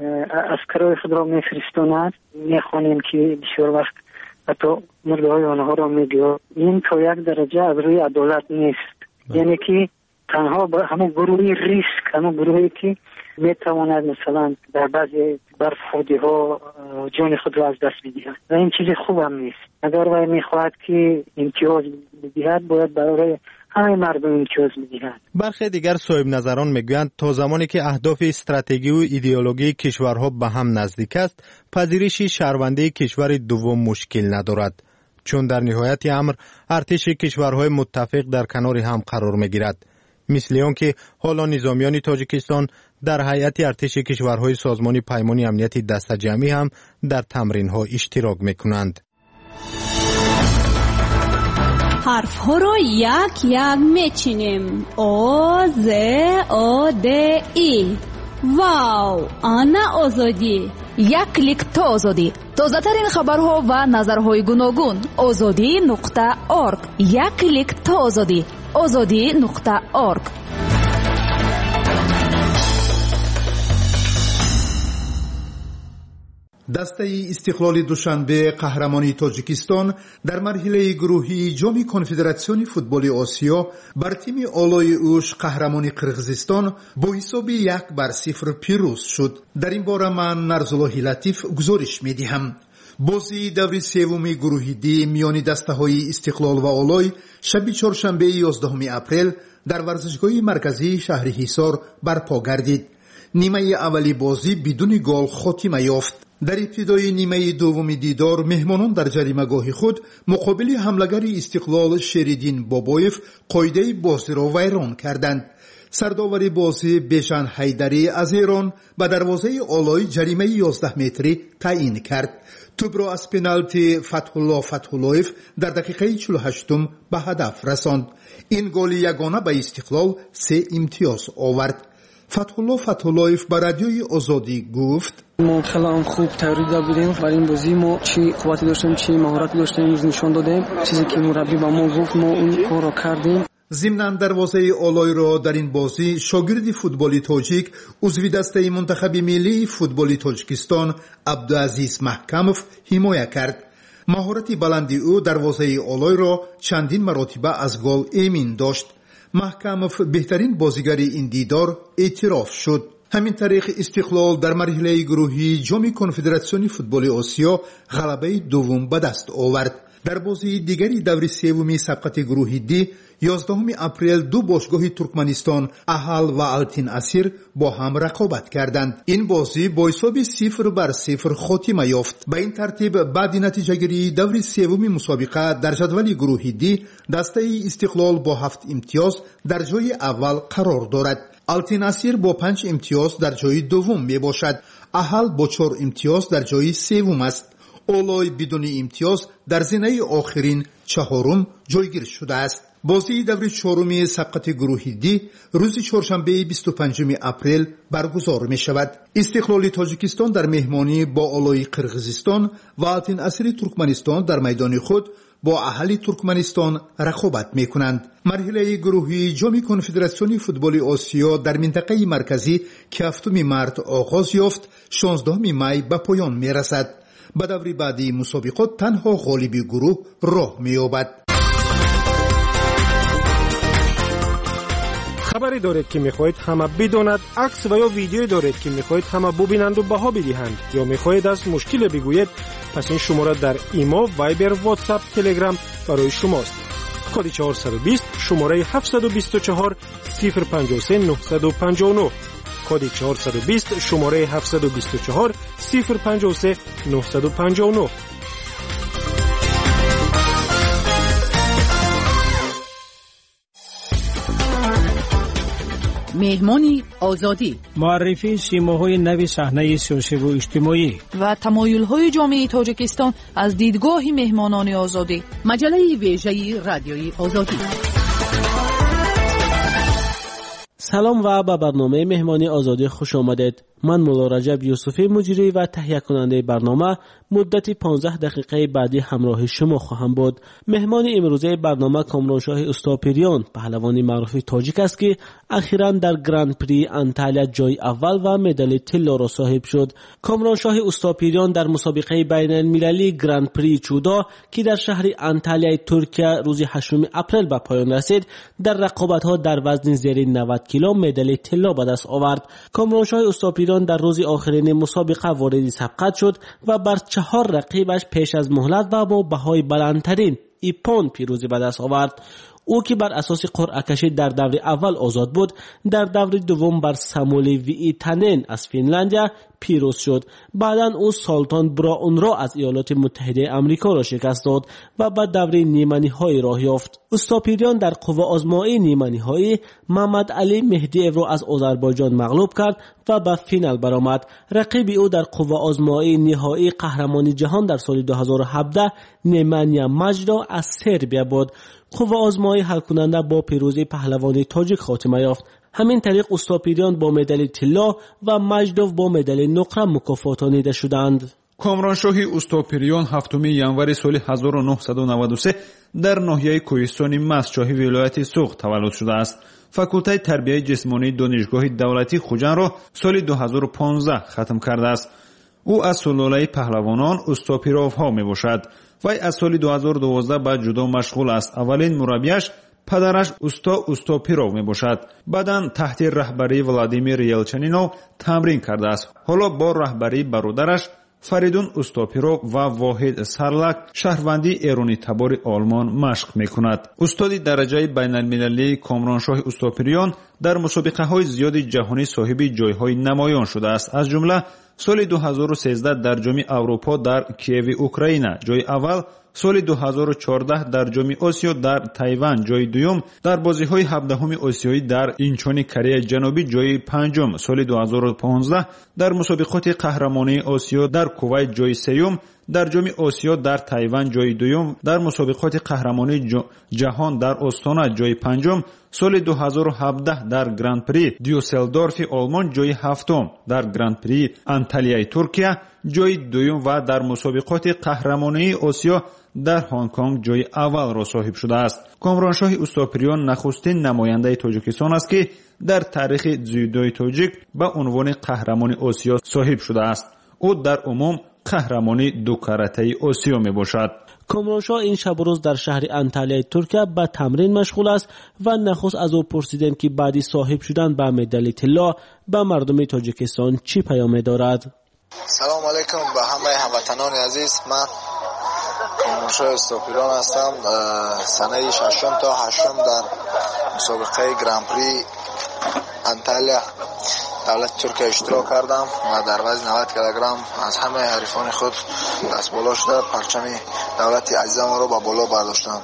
عسکرای خود را میفرستاند، میخوانیم که بسیار وقت حتی مردهای آنها را میگوید. این تا یک درجه از روی عدالت نیست. یعنی که تنها همون گروهی ریسک، همون گروهی که میتواند مثلا در بعضی برفودی ها جان خود را از دست بدهد و این چیز خوب هم نیست. اگر وی میخواهد که امتیاز بدهد باید برای همه مردم امتیاز میدهند. برخی دیگر صاحب نظران میگویند تا زمانی که اهداف استراتژی و ایدئولوژی کشورها به هم نزدیک است، پذیرش شهروندی کشور دوم مشکل ندارد، چون در نهایت امر ارتش کشورهای متفق در کنار هم قرار میگیرد. مثل آنکه حالا نظامیان تاجیکستان در هیئت ارتش کشورهای سازمان پیمان امنیت دست جمعی هم در تمرین‌ها اشتراک میکنند. حرف ها رو یک یک میچینیم. او ز او د ای. واو، آنا آزادی. یک کلیک تا آزادی. تازه ترین خبرها و نظرهای گوناگون. azadi.org. یک کلیک تا آزادی. azadi.org. دسته استقلال دوشنبه قهرمانی تاجیکستان در مرحله گروهی جام کنفدراسیون فوتبال آسیا بر تیم آلای اوش قهرمانی قرقیزستان با حساب 1-0 پیروز شد. در این باره من نرزالله لطیف گزارش میدهم. بازی دور سوم گروه دی میان دسته‌های استقلال و آلای شب چهارشنبه 11 اپریل در ورزشگاه مرکزی شهر حصار برپا گردید. نیمه اولی بازی بدون گل خاتمه یافت. در ابتدای نیمه دوم دیدار مهمانان در جریمه‌گاه خود مقابل حمله‌گر استقلال شریدین بابایف قاعده بازی را ویران کردند. سرداور بازی بیژن حیدری از ایران به دروازه آلای جریمه 11 متری تعیین کرد. توپ را از پنالتی فتح‌الله در دقیقه 48 به هدف رساند. این گل یگانه به استقلال 3 امتیاز آورد. فتح‌الله به رادیوی آزادی گفت ما خیلی خوب تیاری داشتیم برای این بازی. ما چی قوتی داشتیم چی مهارت داشتیم نشون دادیم. چیزی که مربی با ما گفت ما اون کار را کردیم. ضمناً دروازه آلای را در این بازی شاگرد فوتبال تاجیک عضو دسته منتخب ملی فوتبال تاجیکستان عبدالعزیز محکموف حمایت کرد. مهارت بلند او دروازه آلای را چندین مرتبه از گل امین داشت. محکموف بهترین بازیگر این دیدار اعتراف شد. همین طریق استقلال در مرحله گروهی جام کنفدراسیون فوتبال آسیا غلبه دوم به دست آورد. در بازی دیگری دور سوم سبقت گروه دی 11 اپریل دو باشگاه ترکمنستان احل و التین اسیر با هم رقابت کردند. این بازی با حساب 0-0 خاتمه یافت. به این ترتیب بعد نتیجه گیری دور سوم مسابقه در جدول گروه دی دسته استقلال با 7 امتیاز در جای اول قرار دارد. التین اسیر با 5 امتیاز در جای دوم می باشد. احل با 4 امتیاز در جای سوم است. اولای بدون امتیاز در زینه آخرین چهارم جایگیر شده است. بازی دور چهارم سبقت گروه دی روز چهارشنبه 25 اپریل برگزار می شود. استقلال تاجیکستان در مهمانی با اولای قرقیزستان و آتین اصری ترکمنستان در میدان خود با اهالی ترکمنستان رقابت می کنند. مرحله گروهی جام کنفدراسیون فوتبال آسیا در منطقه مرکزی که 7 مارس آغاز یافت 16 می به پایان می رسد. به دور بعدی مسابقات تنها غالب گروه راه می یابد. خبری دارید که میخواهید همه بداند، عکس و یا ویدیو دارید که میخواهید همه ببینند و بها بدهند، یا میخواهید از مشکل بگویید، پس این شماره در ایما، وایبر، واتساپ، تلگرام برای شماست. کد 420 شماره 724 053 959. کد 420 شماره 724 053 959. مهمانی آزادی، معرفی سیماهای نوی صحنه سیاسی و اجتماعی و تمایل‌های جامعه تاجیکستان از دیدگاه مهمانان آزادی. مجله ویژه رادیوی آزادی. سلام و به برنامه مهمانی آزادی خوش آمدید. من مولا رجب یوسفی مجری و تهیه کننده برنامه مدت 15 دقیقه بعدی همراه شما خواهم بود. مهمان امروزه برنامه کامرانشاه استاپریان، پهلوان معروف تاجیک است که اخیراً در گراند پری انتالیا جای اول و مدال طلا را صاحب شد. کامرانشاه استاپریان در مسابقه بین المللی گراند پری چودا که در شهر انتالیا ترکیه روز 8 اپریل به پایان رسید، در رقابت‌ها در وزن زیر 90 کیلو مدال طلا به دست آورد. کامرانشاه استاپریان در روز آخرین مسابقه وارد سبقت شد و بر 4 رقیبش پیش از مهلت و با بهای بلندترین ایپون پیروزی به دست آورد. او که بر اساس قرعه کشی در دور اول آزاد بود، در دور دوم بر سامولی ویتانن از فنلندیا پیروز شد. بعداً او سالتان براون را از ایالات متحده آمریکا را شکست داد و به دور نیمه‌نهایی راه یافت. استاپریان در قوه آزمایی نیمه‌نهایی محمد علی مهدی‌یف را از آذربایجان مغلوب کرد و به فینال برآمد. رقیب او در قوه آزمایی نهایی قهرمانی جهان در سال 2017 نیمانیا مجدا از سربیا بود. قوه آزمایی حل کننده با پیروزی پهلوان تاجیک خاتمه یافت. همین طریق استاپریان با مدال طلا و مجدوف با مدال نقره مکافاتانیده شدند. کامرانشاهی استاپریان 7 январи سال 1993 در ناحیه کوهستان مسچاهی ولایت سوق تولد شده است. فاکولته تربیت جسمانی دانشگاه دولتی خوجند را سال 2015 ختم کرده است. او از سلاله پهلوانان استاپیروف ها می باشد. وی از سال 2012 به جودو مشغول است. اولین مربیش پدرش استاپیروف می باشد. بعداً تحت رهبری ولادیمیر یلچنینوف تمرین کرده است. حالا با رهبری برادرش فریدون استاپیروف و واحد سرلک شهروندی ایرانی تبار آلمان مشق می کند. استاد درجه بین المللی کامرانشاه استاپریان در مسابقه های زیاد جهانی صاحب جایهای نمایان شده است. از جمله سال 2013 در جام اروپا در کیف اوکراین جای اول، سال 2014 در جام آسیا در تایوان جای دوم، در بازی‌های 17 آسیایی در اینچون کره جنوبی جای پنجم، سال 2015 در مسابقات قهرمانی آسیا در کویت جای سوم، در جام آسیا در تایوان جای دوم، در مسابقات قهرمانی جهان در استانا جای پنجم، سال 2017 در گراند پری دیوسلدورف آلمان جای هفتم، در گراند پری انتالیا ترکیه جای دوم و در مسابقات قهرمانی آسیا در هنگ کنگ جای اول را صاحب شده است. کامرانشاه استاپریان نخستین نماینده تاجیکستان است که در تاریخ جودوی تاجیک به عنوان قهرمان آسیا صاحب شده است. او در عموم قهرمانی دو کاراته آسیا می باشد. کامرانشاه این شب روز در شهر انتالیا ترکیه به تمرین مشغول است و نخست از او پرسیدند که بعدی صاحب شدن به مدال طلا به مردم تاجیکستان چی پیام دارد. سلام علیکم به همه هموطنان عزیز. من کامرانشاه استاپریان هستم. سنه 6 تا 8 در مسابقه گراند پری انتالیا دولت ترکیه اشتراک کردم و در وزن 90 کیلوگرم از همه حریفان خود دست بالا شده پرچم دولت عزیزم را با بالا برداشتم.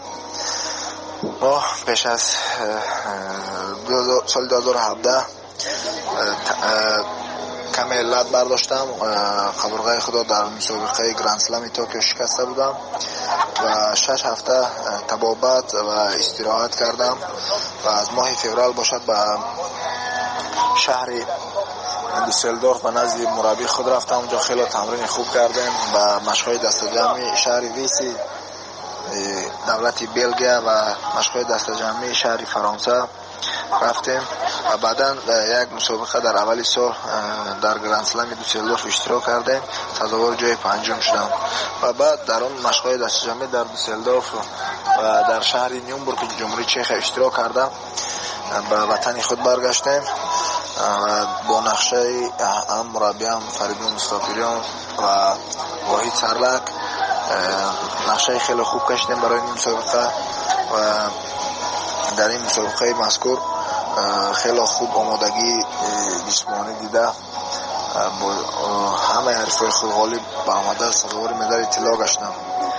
ما پیش از سال 2017 کمی علت برداشتم. قبرغه خود در مسابقه گرند اسلم توکیو شکسته بودم و 6 هفته تبابت و استراحت کردم و از ماه فوریه باشد به شهر دوسلدورف به نزد مربی خود رفتم. اونجا خیلی تمرین خوب کردیم و مشق‌های دست جمعی شهر ویسی دولت بلژیا و مشق‌های دست جمعی شهر فرانسه رفتیم و بعدا یک مسابقه در اولی سال در گرند اسلم دوسلدورف اشتراک کردیم. تظاهر جای پنجم شدم و بعد در اون مشق‌های دست جمعی در دوسلدورف و در شهر نیومبورگ جمهوری چک اشتراک کردم. به وطن خود برگشتیم و با نقشه هم مربیم فریدون مستاپریان و واحد سرلک نقشه خیلی خوب کشیدیم برای این مسابقه و در این مسابقه مذکور خیلی خوب آمادگی جسمانی دیده با همه حرفای خود غالب به آمده سزاوار مدال طلا گشتم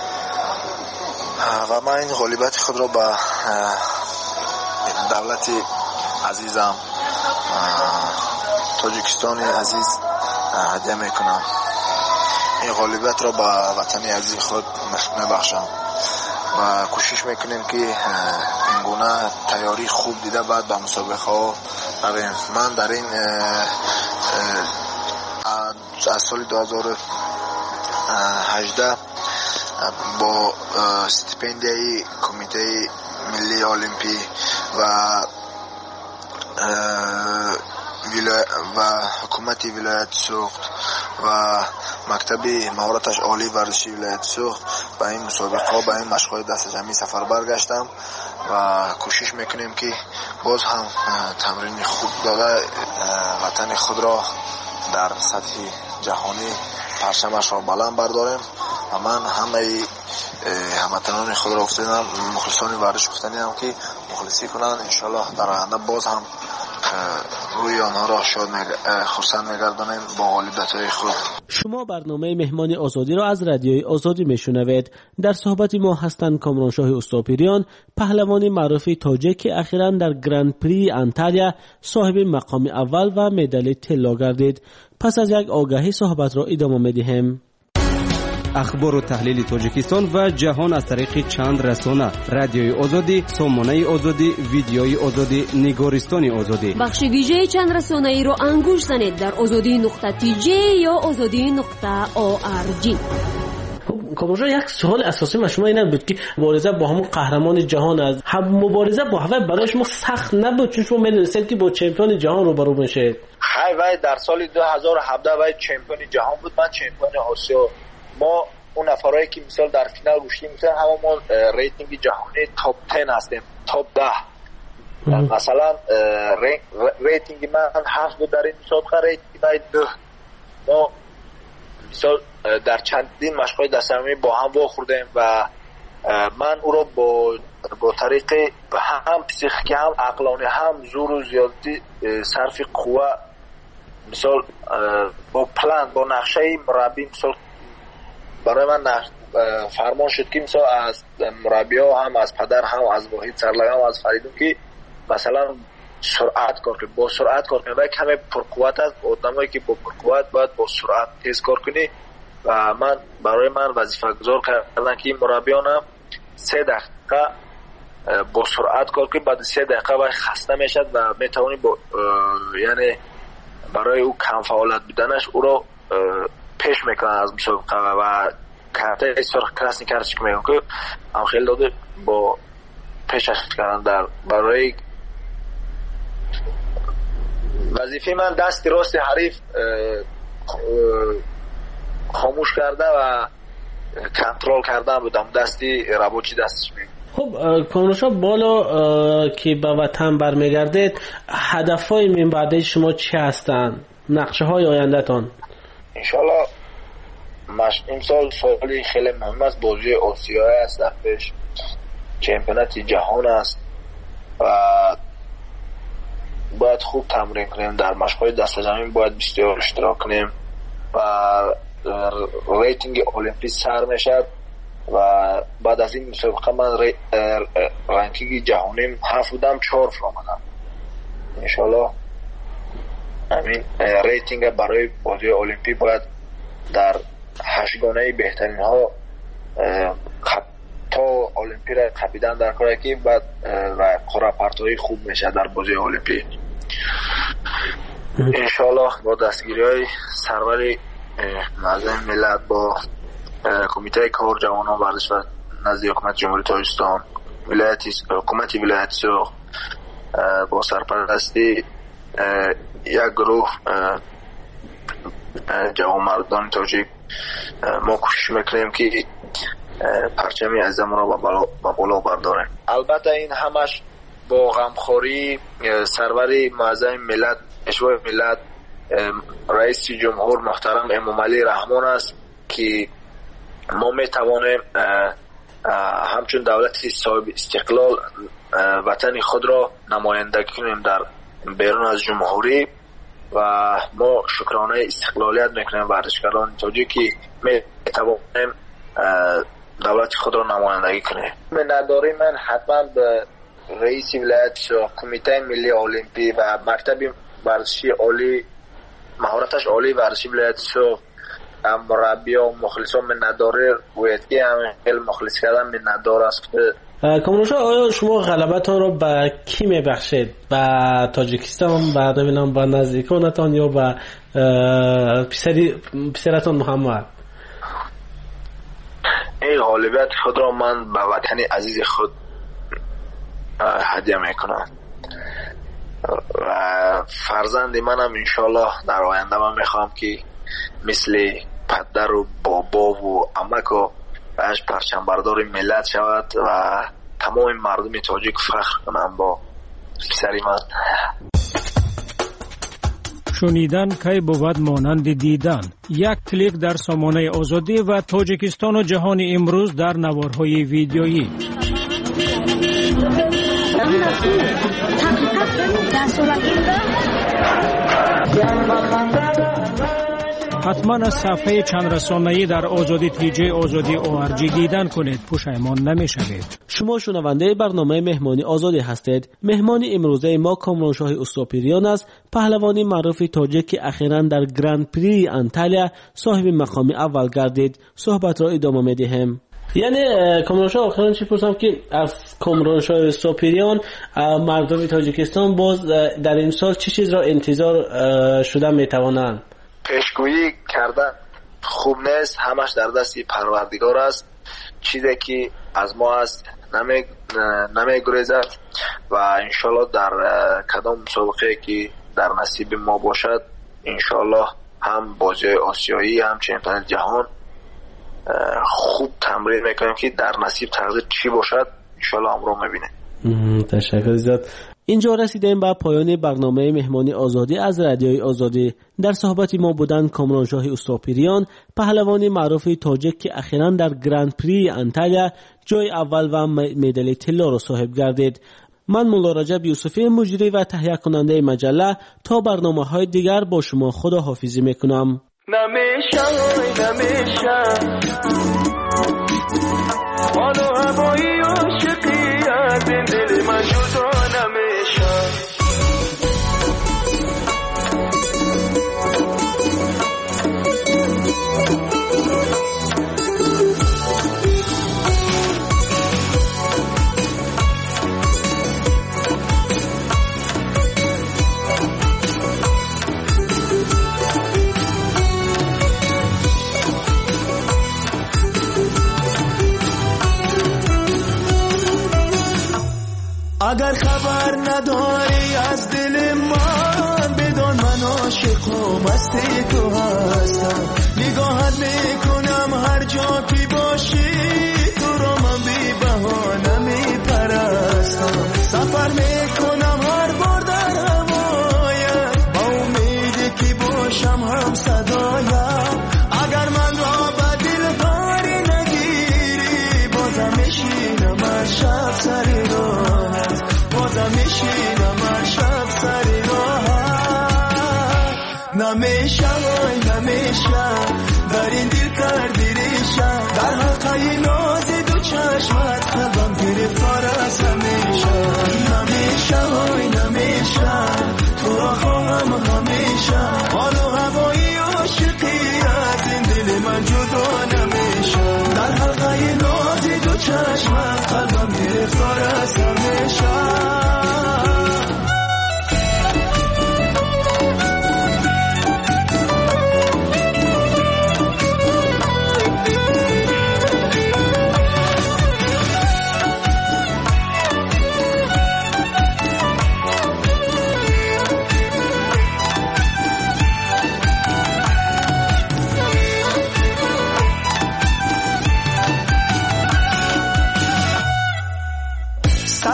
و من این غالبیت خود را به دولت عزیزم تاجیکستان عزیز هدیه میکنم. این غالبیت را به وطن عزیز خود میبخشم و کوشش میکنیم که این گونه تیاری خوب دیده بعد به مسابقه ها رویم. من در این از سال 2018 با استیپندیای کمیته ملی المپی و حکومت ولایت سوخت و مکتب مهارتش عالی ورزشی ولایت سوخت به این مسابقه به این مشق‌های دست جمعی سفر برگشتم و کوشش میکنیم که باز هم تمرین خوب داده وطن خود را در سطح جهانی پرچمش را بلند برداریم و من همه هموطنان خود را افتادم مخلصان ورزش گفتنیم که مخلصی کنند. انشالله در آینده باز هم روی آنها را شاد خرسند می‌گردانیم با غالبیت‌های خود. شما برنامه مهمان آزادی را از رادیوی آزادی میشنوید. در صحبت ما هستند کامرانشاه استوپیریان، پهلوان معروف تاجیک که اخیراً در گرند پری انتالیا صاحب مقام اول و مدال طلا گردید. پس از یک آگهی صحبت را ادامه می‌دهیم. اخبار و تحلیل تاجیکستان و جهان از طریق چند رسانه: رادیوی آزادی، سامانه آزادی، ویدیوی آزادی، نگارستان آزادی. بخش ویژه چند رسانه ای را انگوش زنید در azadi.tj یا azadi.org. کامرانشاه، یک سوال اساسی من شما این بود که مبارزه با همون قهرمان جهان است. هم مبارزه با هوا برای شما سخت نبود چون شما می‌دونید که با چمپیون جهان روبرو میشید؟ وای در سال 2017 وای چمپیون جهان بود، من چمپیون آسیا. ما اون نفرایی که مثال در فینال گوشتیم مثلا همه ما ریتینگ جهانی تاپ 10 هستیم، تاپ 10. مثلا ریتینگ من 7 بود در این مسابقه، ریتینگ 2. ما مثال در چندین مشق‌های دست‌جمعی با هم واخوردیم و من او رو با طریق هم پسیخیکی هم عقلانی هم زور و زیادتی صرف قوه مثال با پلان با نقشه مربی مثال برای من فرمان شد که مثلا از مربی ها هم از پدر هم از واحد سرلگ هم از فریدون که مثلا سرعت کار کنی، با سرعت کار کنی و کمی پرقوت است. آدمایی که با پرقوت باید با سرعت تیز کار کنی و برای من وظیفه گذار کردن که این مربیان هم 3 دقیقه با سرعت کار کنی، بعد 3 دقیقه باید خسته میشد و میتوانی یعنی برای او کم فعالیت بودنش او رو پیش میکنن از مسابقه و کارت سرخ کلاسی کارش میگن که هم خیلی داده با پیشش کردن در برای وظیفه من دست راست حریف خاموش کرده و کنترل کردن بودم، دستی ربوچی دستش میگن. خب کامرانشاه، بالا که به وطن برمیگردید هدفهای من بعد شما چی هستند؟ نقشه های آینده تان؟ انشالله این سال سالی خیلی مهم است، بازی آسیایی است، در پیش چمپیونات جهان است و باید خوب تمرین کنیم، در مشق‌های دست جمعی باید بسیار اشتراک کنیم و ریتینگ المپی سر میشد و بعد از این مسابقه من رنکینگ جهانی 7 بودم 4 آمدم. انشالله همین ریتینگ برای بازی المپیک باید در 8 گانه بهترین ها تا المپیک را قبیدن در کاره که بعد و قرعه پرتایی خوب میشه در بازی المپیک. انشالله با دستگیری های سرور معظم ملت با کمیته کار جوانان ورزش و نزد حکومت جمهوری تاجیکستان حکومت ولایت سوق با سرپرستی یک گروه جوانمردان تاجیک ما کوشش میکنیم که پرچم عزیزمون رو با بالا برداریم. البته این همش با غمخوری سرور معظم ملت اشوای ملت رئیس جمهور محترم امام علی رحمان است که ما میتوانیم همچون دولتی صاحب استقلال وطن خود را نمایندگی کنیم در بیرون از جمهوری و ما شکرانه استقلالیت میکنیم ورزشکاران تاجیکی میتوانیم دولت خود را نمایندگی کنیم. نداری من حتما به رئیس ولایت کمیته ملی المپی و مکتب ورزشی عالی مهارتش عالی ورزشی ولایت سوق مربی و مخلصان من نداره باید که همه مخلص کردن من نداره است. کامرانشاه آیا شما غلبتان را به کی میبخشید؟ به تاجیکستان، به نمیدونم به نزدیکانتان یا به پسرتان محمد؟ این غالبیت خود را من به وطن عزیز خود هدیه میکنم و فرزند منم انشالله در آینده من میخوام که مثل پدر و بابا و عمک و باش پرچم بردار ملت شود و تمام مردم تاجیک فخر کنم با پسری من. شنیدن کی بود مانند دیدن. یک کلیک در سامانه آزادی و تاجیکستان و جهان امروز در نوارهای ویدیویی. حتما از صفحه چند رسانه‌ای در آزادی تیجی آزادی ORG دیدن کنید، پشیمان نمی‌شوید. شما شنونده برنامه مهمانی آزادی هستید. مهمانی امروزه ما کامرانشاه استوپیریان است، پهلوانی معروف تاجیک که اخیراً در گرند پری انتالیا صاحب مقام اول گردید. صحبت را ادامه می‌دهیم. یعنی کامرانشاه آخران چی پرسم که از کامرانشاه استوپیریان مردم تاجیکستان باز در این سال چه چیز را انتظار شده می‌توانند؟ پیشگویی کردن خوب نیست، همش در دست پروردگار است. چیزی که از ما است نمیگریزد و انشالله در کدام مسابقه که در نصیب ما باشد انشالله هم بازی آسیایی هم چمپیونات جهان خوب تمرین میکنیم که در نصیب تقدیر چی باشد انشالله امرو میبینه. تشکر زیاد. اینجا رسیدیم به پایان برنامه مهمانی آزادی از رادیوی آزادی. در صحبت ما بودند کامرانشاه استوپیریان، پهلوانی معروف تاجیک که اخیراً در گرند پری انتالیا جای اول و مدال طلا را صاحب گردید. من مولا رجب یوسفی مجری و تهیه کننده مجله تا برنامه‌های دیگر با شما خداحافظی میکنم. اگر خبر نداری از دل من بدون من عاشق و مست تو هستم. نگاهت میکنم هر جا که باشی، تو رو من بی بهانه میپرستم. سفر میکنم هر بار در هوایت، با امیدی که باشم هم صدایت. اگر من را به دل کاری نگیری، بازم میشینم از شب سر راهت، بازم میشینم از شب سر راهت. نمیشه در این دل کردی ریشه، در حلقه ناز دو چشمت قلبم گرفتار از همیشه. نمیشه تو را خواهم همیشه.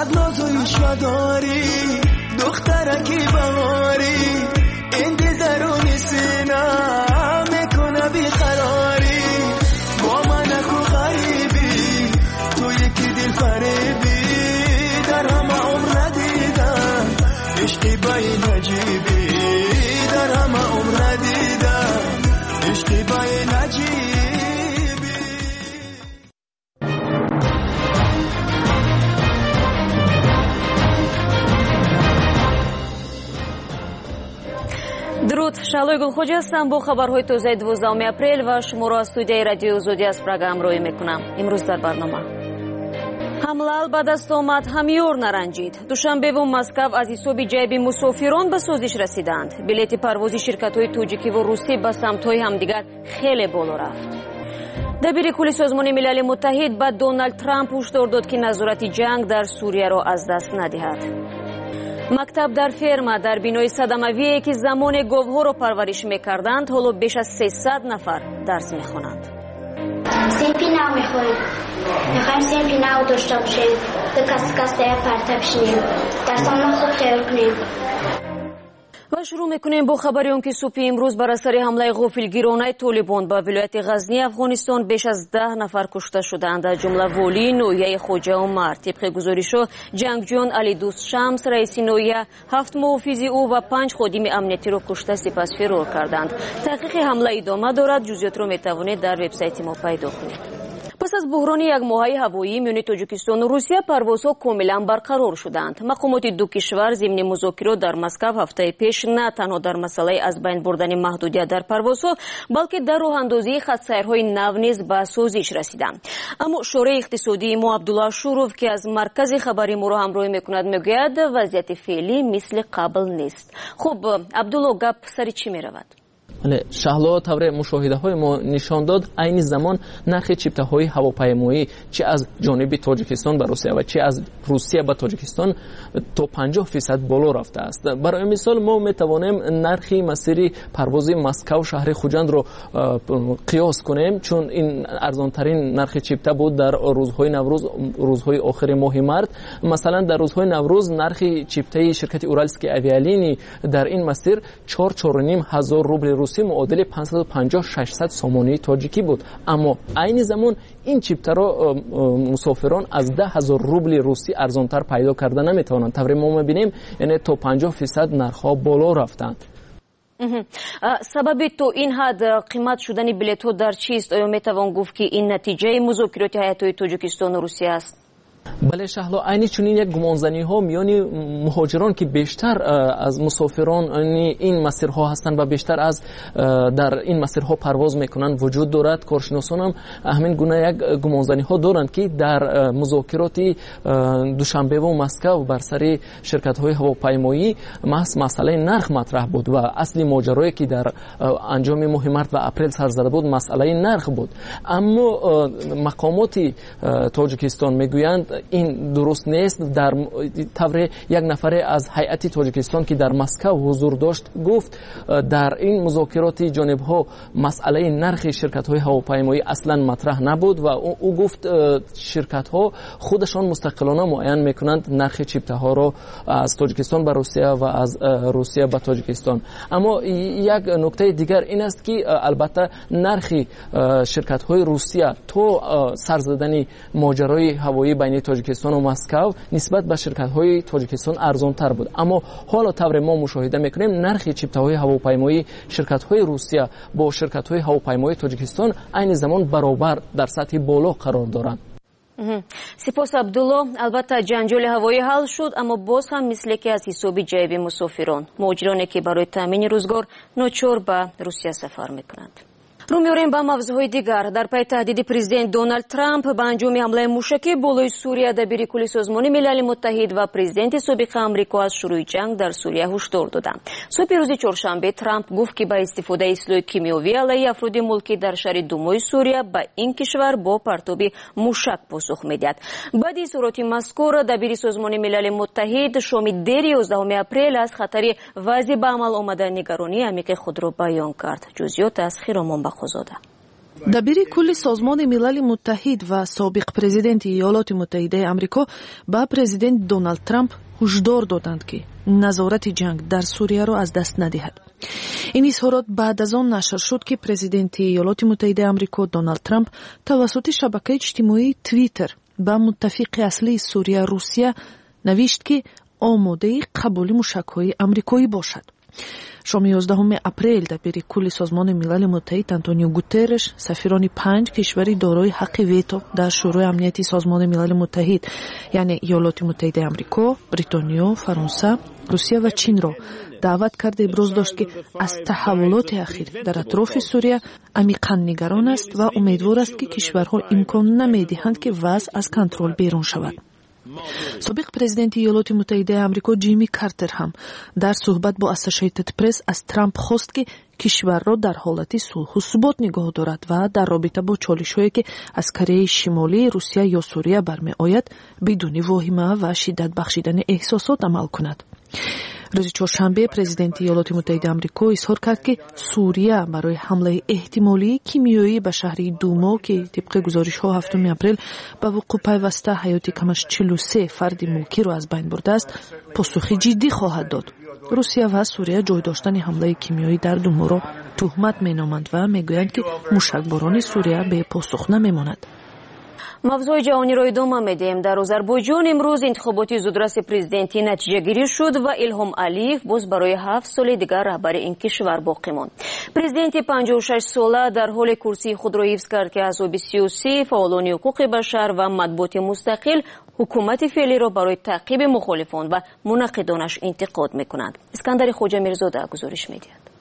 از نازویش نداری دخترکی بهاری این دل درونی سینه میکنه بیقراری با من اکو غریبی تو یکی دل فریبی در همه عمر ندیدم عشقی بای نجیبی در همه عمر ندیدم عشقی بای نجیبی. درود، شعلوی گلخوجی هستم با خبرهای تازه 12 اپریل و شما را از استودیوی رادیوی آزادی از پراگ همراهی میکنم. امروز در برنامه حمله به دست آمد همیور نرنجید. دوشنبه و مسکو از حساب جیب مسافران به سازش رسیدند. بلیط پروازی شرکت‌های توجیکی و روسی به سمت‌های همدیگر خیلی بالا رفت. دبیر کل سازمان ملل متحد به دونالد ترامپ هشدار داد که نظارت جنگ در سوریه را از دست ندهد. مکتب در فرما در بینای صدمویی که زمان گاوها را پرورش میکردند حالا بیش از 300 نفر درس میخوانند. سیمپی نو میخوریم. میخوایم سیمپی نو داشته باشیم. به کسی پرتب شیم. درسان خوب تیار کنیم. و شروع میکنیم با خبری که صبح امروز بر اثر حمله غافلگیرانه طالبان به ولایت غزنی افغانستان بیش از 10 نفر کشته شدند، از جمله والی نوحیه خوجه عمر. طبق گزارش جنگجویان علی دوست شمس رئیس نوحیه، 7 محافظ او و 5 خادم امنیتی را کشته سپس فرار کردند. تحقیق حمله ادامه دارد. جزئیات را میتوانید در وبسایت ما پیدا کنید. پس از بحران یک ماهه هوایی میان تاجیکستان و روسیه پروازها کاملا برقرار شدند. مقامات دو کشور ضمن مذاکرات در مسکو هفته پیش نه تنها در مسئله از بین بردن محدودیت در پروازها بلکه در راه اندازی خط سیرهای نو نیز به سازش رسیدند. اما شورای اقتصادی ما عبدالله شوروف که از مرکز خبری ما را همراهی میکند میگوید وضعیت فعلی مثل قبل نیست. خب عبدالله، گپ سر چی میرود؟ شهلا طور مشاهده های ما نشان داد این زمان نرخ چیپته های هواپیمایی چه از جانب تاجیکستان به روسیه و چه از روسیه به تاجیکستان تا 50% بالا رفته است. برای مثال ما می توانیم نرخ مسیر پرواز مسکو شهر خوجند رو قیاس کنیم، چون این ارزان ترین نرخ چیپته بود در روزهای نوروز، روزهای آخر ماه مارس. مثلا در روزهای نوروز نرخ چیپته شرکت اورالسکی اویالینی در این مسیر 4.5 هزار روبل روسی معادل 550-600 سامانه تاجیکی بود. اما عین زمان این چیپته را مسافران از 10,000 روبل روسی ارزانتر پیدا کرده نمیتوانند. طوری ما میبینیم یعنی تا 50% نرخ‌ها بالا رفتند. سبب تو این حد قیمت شدن بلیط ها در چیست؟ آیا میتوان گفت که این نتیجه مذاکرات هیئت‌های تاجیکستان و روسیه است؟ بله شهلا، عین چنین یک گمانزنی ها میان مهاجران که بیشتر از مسافران این مسیرها هستند و بیشتر از در این مسیرها پرواز میکنند وجود دارد. کارشناسان هم همین گونه یک گمانزنی ها دارند که در مذاکرات دوشنبه و مسکو بر سر شرکت های هواپیمایی محض مسئله نرخ مطرح بود و اصلی ماجرایی که در انجام ماه مارس و اپریل سر زده بود مسئله نرخ بود. اما مقامات تاجیکستان میگویند این درست نیست. در طور یک نفر از هیئت تاجیکستان که در مسکو حضور داشت گفت در این مذاکرات جانب‌ها مسئله نرخ شرکت‌های هواپیمایی اصلا مطرح نبود و او گفت شرکت‌ها خودشان مستقلانه معین می‌کنند نرخ چیپته‌ها را از تاجیکستان به روسیه و از روسیه به تاجیکستان. اما یک نکته دیگر این است که البته نرخ شرکت‌های روسیه تو سر زدن ماجرای هوایی بین تاجیکستان و مسکو نسبت به شرکت‌های تاجیکستان ارزان‌تر بود. اما حالا طور ما مشاهده می‌کنیم نرخ چیپته‌های هواپیمایی شرکت‌های روسیه با شرکت‌های هواپیمایی تاجیکستان عین زمان برابر در سطح بالا قرار دارند. سپاس عبدالله. البته جنجال هوایی حل شد، اما باز هم مثل که از حساب جیب مسافران مهاجرانی که برای تامین روزگار ناچار به روسیه سفر می‌کنند. رو می‌آوریم به موضوعهای دیگر. در پی تهدید پرزیدنت دونالد ترامپ به انجام حمله موشکی بالای سوریه، دبیر کل سازمان ملل متحد و پرزیدنت سابق آمریکا از شروع جنگ در سوریه هشدار دادند. صبح روز چهارشنبه ترامپ گفت که با استفاده اسلحه کیمیایی علیه افراد ملکی در شهر دومای سوریه به این کشور با پرتاب موشک پاسخ می‌دهد. بعد اظهارات مذکور دبیر سازمان ملل متحد شام دیر 11 اپریل از خطر واضح به عمل آمدن نگرانی عمیق خود را بیان کرد. جزئیات از خیرامان بخوزاده. دبیر کل سازمان ملل متحد و سابق پرزیدنت ایالات متحده آمریکا با پرزیدنت دونالد ترامپ هشدار دادند که نظارت جنگ در سوریه را از دست ندهد. این اظهارات بعد از آن نشر شد که پرزیدنت ایالات متحده آمریکا دونالد ترامپ توسط شبکه اجتماعی توییتر با متفق اصلی سوریه روسیه نوشت که آماده قبول موشک‌های آمریکایی باشد. شام 11 اپریل دبیر کل سازمان ملل متحد آنتونیو گوترش سفیران 5 کشوری دارای حق ویتو در شورای امنیتی سازمان ملل متحد یعنی ایالات متحده آمریکا، بریتانیا، فرانسه، روسیه و چین را دعوت کرده ابراز داشت که از تحولات اخیر در اطراف سوریه عمیقاً نگران است و امیدوار است که کشورها امکان نمی‌دهند که وضع از کنترل بیرون شود. سابق پرزیدنت ایالات متحده آمریکا جیمی کارتر هم در صحبت با اسوسییتد پرس از ترامپ خواست که کشور را در حالت صلح و ثبات نگاه دارد و در رابطه با چالش‌هایی که از کره شمالی روسیه یا سوریه برمی آید بدون واهمه و شدت بخشیدن احساسات عمل کند. روز چهارشنبه پرزیدنت ایالات متحده آمریکا اظهار کرد که سوریه برای حمله احتمالی کیمیایی به شهر دوما که طبق گزارش‌ها 7 اپریل به وقوع پیوسته حیات کمش 43 فرد ملکی را از بین برده است، پاسخی جدی خواهد داد. روسیه و سوریه جای داشتن حمله کیمیایی در دوما را تهمت می‌نامند و میگویند که موشکباران سوریه به پاسخ نمی‌ماند. موضوع جهانی را ادامه میدیم. در آذربایجان امروز انتخابات زودرس پرزیدنتی نتیجه گیری شد و الهام علیف باز برای 7 سال دیگر رهبر این کشور باقی ماند. پرزیدنت 56 ساله در حال کرسی خود را حفظ کرد که احزاب سیاسی، فعالان حقوق بشر و مطبوعات مستقل حکومت فعلی را برای تعقیب مخالفان و مناقضانش انتقاد میکنند. اسکندر خوجا میرزاده گزارش میدهد.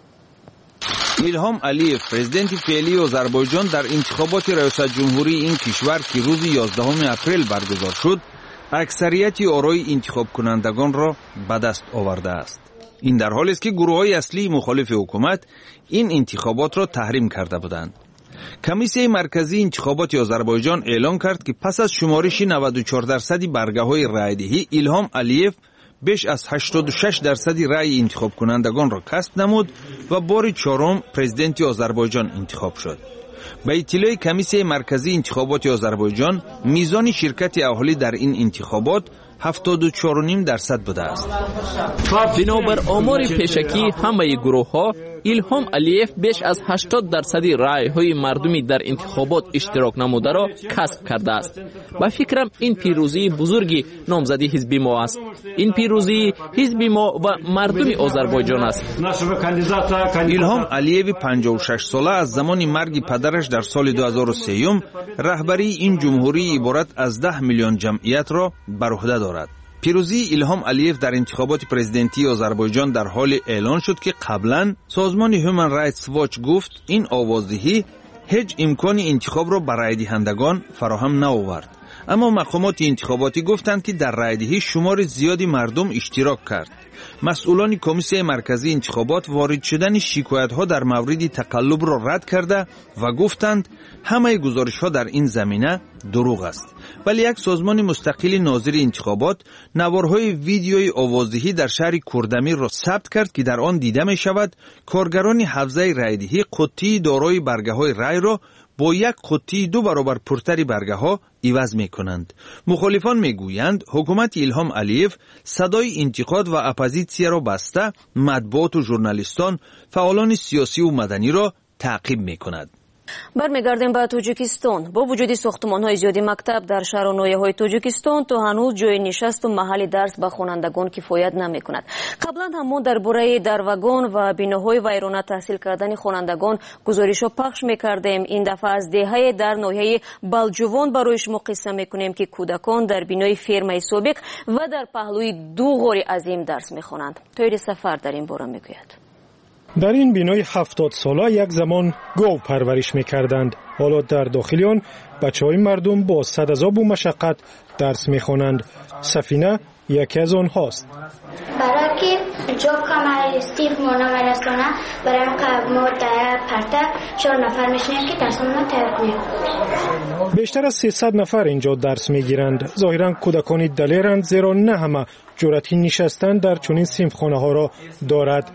الهام علیف پرزیدنت فعلی آذربایجان در انتخابات ریاست جمهوری این کشور که روز 11 اپریل برگزار شد اکثریت آرای انتخاب کنندگان را به دست آورده است. این در حالی است که گروه‌های اصلی مخالف حکومت این انتخابات را تحریم کرده بودند. کمیسیون مرکزی انتخابات آذربایجان اعلام کرد که پس از شمارش 94% برگه‌های رای‌دهی الهام علیف بیش از 86% رأی انتخاب کنندگان را کسب نمود و بار چهارم پرزیدنت آذربایجان انتخاب شد. به اطلاع کمیسیون مرکزی انتخابات آذربایجان میزان شرکت اهالی در این انتخابات 74.5% بوده است. بنابر آمار پیشکی همه گروه‌ها الهام علیف بیش از 80% رأی‌های مردمی در انتخابات اشتراک نموده را کسب کرده است. با فکرم این پیروزی بزرگی نامزدی حزب ما است. این پیروزی حزب ما و مردم آذربایجان است. الهام علیف 56 ساله از زمان مرگ پدرش در سال 2003 رهبری این جمهوری عبارت از 10 میلیون جمعیت را بر عهده دارد. پیروزی الهام علیف در انتخابات پرزیدنتی آذربایجان در حال اعلان شد که قبلا سازمان هیومن رایتس واچ گفت این آوازدهی هیچ امکان انتخاب را برای دهندگان فراهم نآورد. اما مقامات انتخاباتی گفتند که در رای‌دهی شمار زیادی مردم اشتراک کرد. مسئولان کمیسیون مرکزی انتخابات وارد شدن شکایت‌ها در مورد تقلب را رد کرده و گفتند همه گزارش‌ها در این زمینه دروغ است. ولی یک سازمان مستقل ناظر انتخابات نوارهای ویدیوی آوازدهی در شهر کردمیر را ثبت کرد که در آن دیده می‌شود کارگران حوزه رای‌دهی قطعی دارای برگه‌های رای را با یک قطعی 2 برابر پرتر برگه‌ها عوض می‌کنند. مخالفان می‌گویند حکومت الهام علیف صدای انتقاد و اپوزیسیون را بسته مطبوعات و ژورنالیستان، فعالان سیاسی و مدنی را تعقیب می‌کند. برمیگردیم به تاجیکستان. با وجود ساختمان‌های زیادی مکتب در شهر و ناحیه‌های تاجیکستان تا هنوز جای نشست و محل درس به خوانندگان کفایت نمی‌کند. قبلا هم ما درباره دروگان و بناهای ویرانه تحصیل کردن خوانندگان گزارش‌ها پخش می‌کردیم. این دفعه از دهه در ناحیه بلجوان برای شما قصه می‌کنیم که کودکان در بنای فرمای سابق و در پهلوی 2 غار عظیم درس می‌خوانند. طاهر سفر در این باره می‌گوید. در این بینای 70 ساله یک زمان گاو پرورش می‌کردند. حالا در داخل آن بچه‌های مردم با صداضرب و مشقت درس می‌خوانند. سفینه یکی از آنهاست. برای که جا کامل استیف مونا ورسانه برای ما در پرته 4 نفر میشنیم که درسمون تیار کنیم. بیشتر از 300 نفر اینجا درس میگیرند. ظاهراً کودکانی دلیرند زیرا نه همه جرأتی نشستن در چنین صنفخانه‌ها را دارد.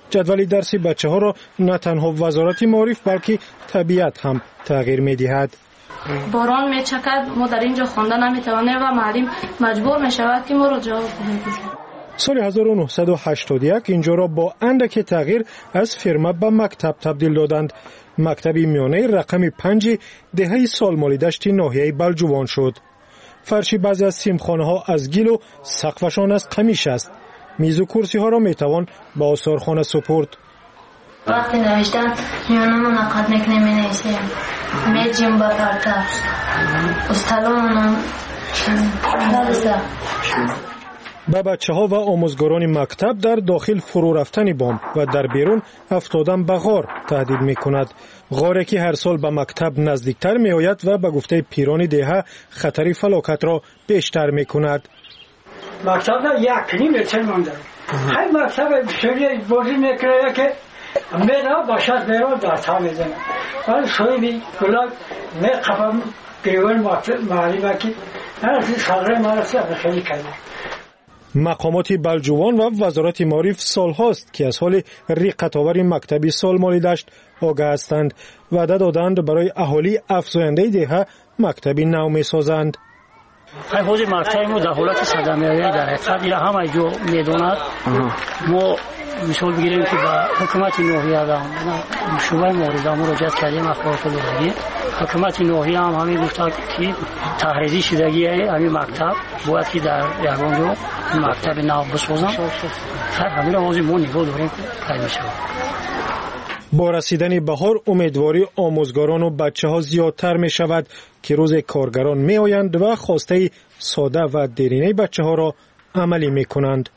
جدول درسی بچه ها را نه تنها وزارت معارف بلکه طبیعت هم تغییر می دهد. باران می چکد، ما در اینجا خوانده نمی توانیم و معلم مجبور می شود که ما را جواب بدهیم. سال 1981 اینجا را با اندک تغییر از فرمه به مکتب تبدیل دادند. مکتب میانه رقم 5 دهه سالمالی دشت ناحیه بلجوان شد. فرشی بعضی از سیمخانه ها از گل و سقفشان از قمیش است. میز و کرسی ها را می توان با آثارخانه سپرد. وقتی نوشتن میانمون نقد میکنیم می نویسیم میجیم با پرتر استالمونم دلسه. به بچه ها و آموزگاران مکتب در داخل فرو رفتن بام و در بیرون افتادن به غار تهدید می کند. غاری که هر سال به مکتب نزدیکتر می آید و به گفته پیران دهه خطر فلاکت را بیشتر می کند. مکتب را یک کیلومتر مانده. هر مکتب بسیاری بازی میکنه که میرا باشد میرا در تا میزنه. ولی شوی گلاب میقبم گریوان معلمه که هر سال مرسی خیلی کرده. مقامات بلجوان و وزارت معارف سالهاست که از حال ریقت‌آور مکتبی سالمالی دشت آگاه هستند. وعده دادند برای اهالی افزاینده دهه مکتبی نو می‌سازند. حوض مکتب ما در حالت صدمه‌ای در حقیقت اینا همه جو می‌داند. ما مثال بگیریم که با حکومت ناحیه دا شورای مورد مراجعه کردیم اخبارات لغوی. حکومت ناحیه هم همین گفت که تحریزی شدگی همین مکتب باید که در یگانجا مکتب نو بسازن. همین حوض ما نگاه داریم که کار میشه. با رسیدن بهار امیدواری آموزگاران و بچه ها زیادتر می شود که روز کارگران می آیند و خواسته ساده و دیرینه بچه ها را عملی می کنند.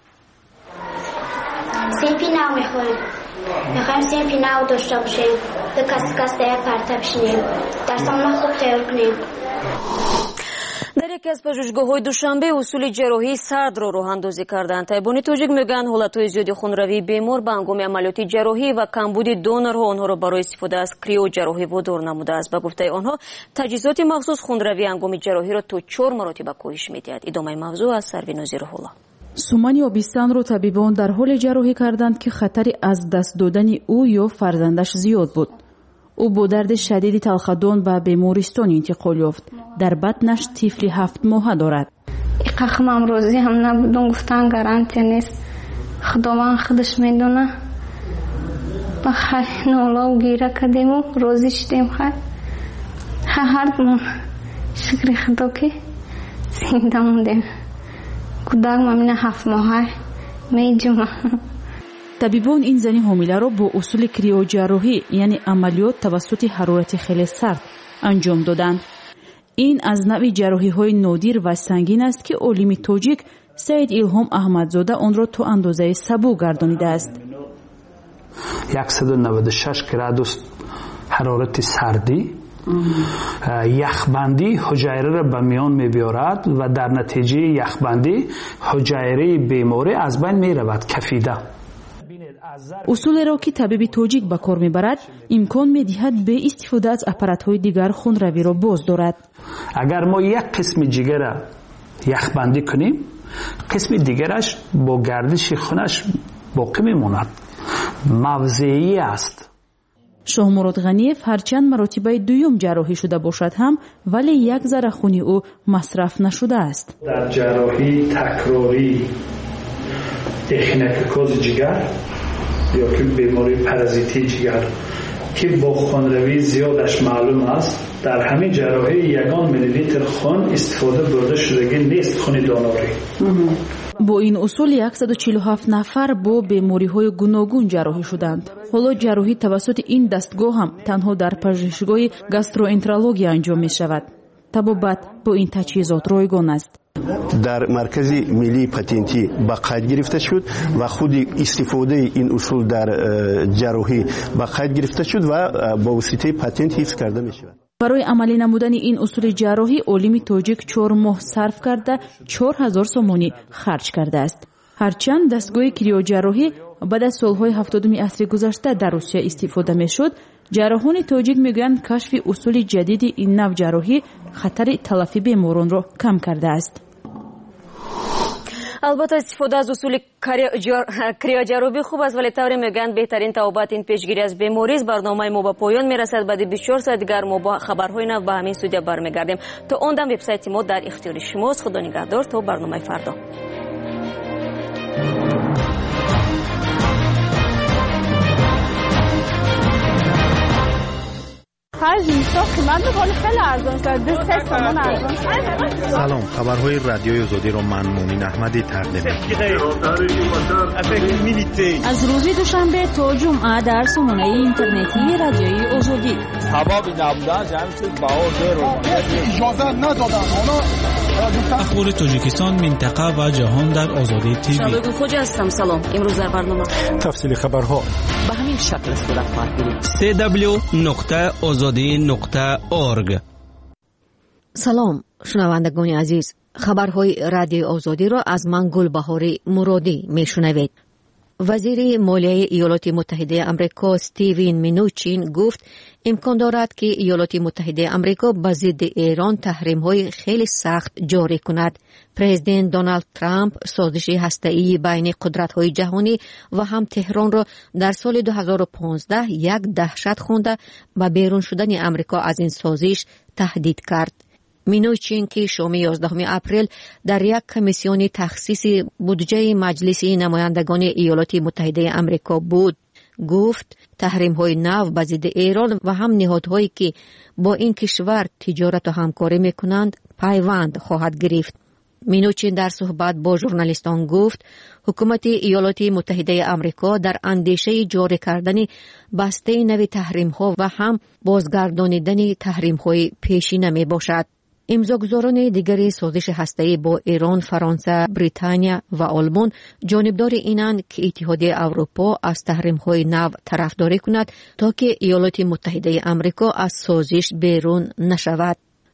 سیپی نو می خوریم. می خواهیم سیپی نو داشته باشیم. کس در یک پرته بشینیم. در سامنا خوب تیار کنیم. در یکی از پژوهشگاه‌های دوشنبه اصول جراحی صدر را راه‌اندازی کردند. طیبانی توجیک میگن حالت‌های زیادی خونروی بیمار به هنگام عملیات جراحی و کمبود دونرها آنها را برای استفاده از کریوجراحی وادار نموده است. به گفته آنها تجهیزات مخصوص خونروی هنگام جراحی را تا 4 مراتب کاهش می‌دهد. ادامه موضوع از سروین نظیرالله. سومانی آبیستان را طبیبان در حال جراحی کردند که خطری از دست دادن او یا فرزندش زیاد بود. او با درد شدید تلخدان به بیمارستان انتقال یافت. در بطنش طفلی 7 ماهه دارد. اقاقم امروزی هم نبودن، گفتن گارانتی نیست. خداوند خودش میدونه. بخیر نولا گیره کردیم و روزی شدیم خیر. هر دمون شکر خدا که زنده موندیم. کودک مامین 7 ماهه میجمع. طبیبان این زنی حامله را با اصول کریوجراحی یعنی عملیات توسط حرارت خیلی سرد انجام دادند. این از نوع جراحی های نادر و سنگین است که عالم تاجیک سید الهام احمدزاده آن را تا اندازه سبو گردانیده است. 196 گرادوس حرارت سردی یخبندی حجایره را به میان می‌بیارد و در نتیجه یخبندی حجایره بیماری از بین می‌رود. کفیده اصول را که طبیب تاجیک به کار میبرد امکان میدهد به استفاده از اپارات‌های دیگر خونروی را باز دارد. اگر ما یک قسم جگر را یخبندی کنیم قسم دیگرش با گردش خونش باقی میماند. موضعی است. شاه مراد غنیف هرچند مراتبه دوم جراحی شده باشد هم ولی یک ذره خون او مصرف نشده است. در جراحی تکراری اخینوکوز جگر یا که بیماری پارازیتی جگر که با خونروی زیادش معلوم است، در همین جراحی 1 میلی لیتر خون استفاده برده شدگی نیست خون داناری. با این اصول 147 نفر با بیماری‌های گوناگون جراحی شدند. حالا جراحی توسط این دستگاه هم تنها در پژوهشگاه گاستروانترولوژی انجام می‌شود. طبابت با این تجهیزات رایگان است. در مرکز ملی پاتنتی به قید گرفته شد و خود استفاده این اصول در جراحی به قید گرفته شد و با واسطه پاتنت حفظ کرده می شود. برای عملی نمودن این اصول جراحی عالم تاجیک 4 ماه صرف کرده 4000 سومانی خرج کرده است. هرچند دستگاه کریوجراحی بعد از سالهای 70 عصر گذشته در روسیه استفاده می شد، جراحان تاجیک میگویند کشف اصول جدید این نوع جراحی خطر تلفی بیماران را کم کرده است. البته استفاده از اصول کریاجروبی خوب است، ولی طوری میگن بهترین توابط این پیشگیری از بیماری است. برنامه ما به پایان میرسد. بعد 24 ساعت دیگر ما با خبرهای نو به همین استودیو برمیگردیم. تا اون دم وبسایت ما در اختیار شماست. خدا نگهدار تا برنامه فردا. سلام، خبرهای رادیوی آزادی را من مومن احمدی تقدیم می‌کنم. از روز دوشنبه تا جمعه در سامانه اینترنتی رادیوی آزادی. اجازه ندادن. اخبار تاجیکستان، منطقه و جهان در آزادی تیوی. شبکه خوجا هستم. سلام. امروز در برنامه تفصیل خبرها به همین شکل صورت خواهد گرفت. www.azadi.org. سلام شنوندگان عزیز، خبرهای رادیوی آزادی را از من گلبهاری مرادی میشنوید. وزیر مالیه ایالات متحده آمریکا استیون مینوچین گفت امکان دارد که ایالات متحده آمریکا به ضد ایران تحریم‌های خیلی سخت جاری کند. پرزیدنت دونالد ترامپ سازش هسته‌ای بین قدرت‌های جهانی و هم تهران را در سال 2015 یک دهشت خوانده به بیرون شدن آمریکا از این سازش تهدید کرد. مینوچین که شام 11 اپریل در یک کمیسیون تخصیص بودجه مجلس نمایندگان ایالات متحده آمریکا بود، گفت تحریم‌های نو به ضد ایران و هم نهادهایی که با این کشور تجارت و همکاری می‌کنند پیوند خواهد گرفت. مینوچین در صحبت با ژورنالیستان گفت حکومت ایالات متحده آمریکا در اندیشه جاری کردن بسته نوی تحریم‌ها و هم بازگردانیدن تحریم‌های پیشینه میباشد. امضاگزاران دیگری سازش هسته‌ای با ایران، فرانسه، بریتانیا و آلمان جانبدار اینند که اتحادیه اروپا از تحریم‌های نو طرفداری کند تا که ایالات متحده آمریکا از سازش بیرون نشود.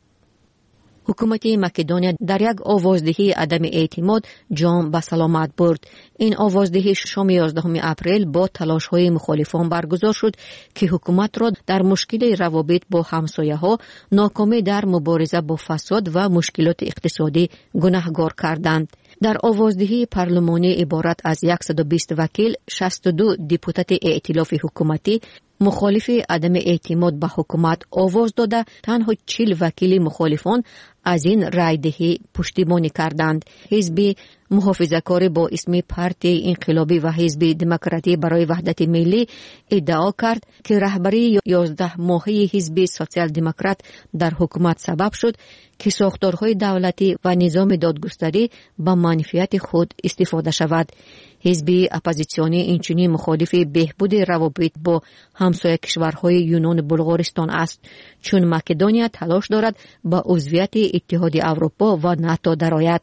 حکومت مکدونیا در یک آوازدهی عدم اعتماد جام به سلامت برد. این آوازدهی شام 11 اپریل با تلاش‌های مخالفان برگزار شد که حکومت را در مشکل روابط با همسایه‌ها، ناکامی در مبارزه با فساد و مشکلات اقتصادی گناهکار کردند. در آوازدهی پارلمانی عبارت از 120 وکیل، 62 دپوتات ائتلاف حکومتی مخالف عدم اعتماد به حکومت آواز داده، تنها 40 وکیل مخالفان از این رایدهی پشتیبانی کردند. حزب محافظه‌کار با اسم پارتی انقلابی و حزب دموکراتی برای وحدت ملی ادعا کرد که رهبری 11 ماهه حزب سوسیال دموکرات در حکومت سبب شد که ساختارهای دولتی و نظام دادگستری به منفعت خود استفاده شود. حزب اپوزیسیونی اینچنین مخالف بهبود روابط با همسایه کشورهای یونان و بلغارستان است، چون مکدونیا تلاش دارد با عضویت اتحادیه اروپا و ناتو درآید.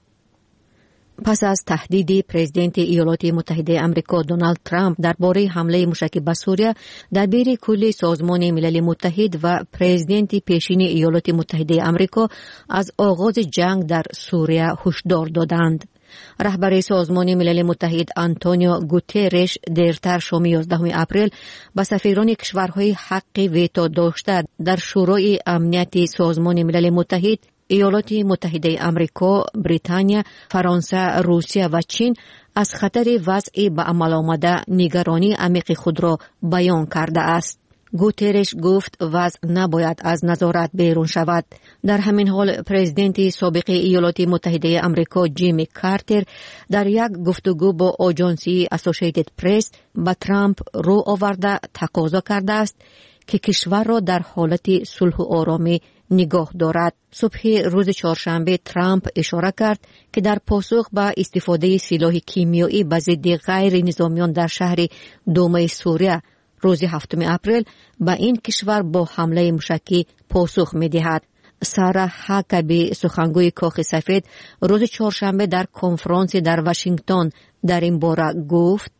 پس از تهدید پرزیدنت ایالات متحده آمریکا دونالد ترامپ درباره حمله موشکی به سوریه، دبیر کل سازمان ملل متحد و پرزیدنت پیشین ایالات متحده آمریکا از آغاز جنگ در سوریه هشدار دادند. رهبر سازمان ملل متحد آنتونیو گوترش دیرتر شام 11 اپریل به سفیران کشورهای حق ویتو داشته در شورای امنیت سازمان ملل متحد، ایالات متحده آمریکا، بریتانیا، فرانسه، روسیه و چین از خطر وضع به عمل آمده نگرانی عمیق خود را بیان کرده است. گوترش گفت وضع نباید از نظارت بیرون شود. در همین حال پرزیدنت سابق ایالات متحده آمریکا جیمی کارتر در یک گفتگو با آژانسی اسوسییتد پرس به ترامپ رو آورده تقاضا کرده است که کشور را در حالت صلح و آرامی نگاه دارد. صبح روز چهارشنبه ترامپ اشاره کرد که در پاسخ به استفاده سلاح کیمیایی به ضد غیر نظامیان در شهر دومه سوریه روز 7 اپریل به این کشور با حمله موشکی پاسخ می‌دهد. سارا هاکابی سخنگوی کاخ سفید روز چهارشنبه در کنفرانس در واشنگتن در این باره گفت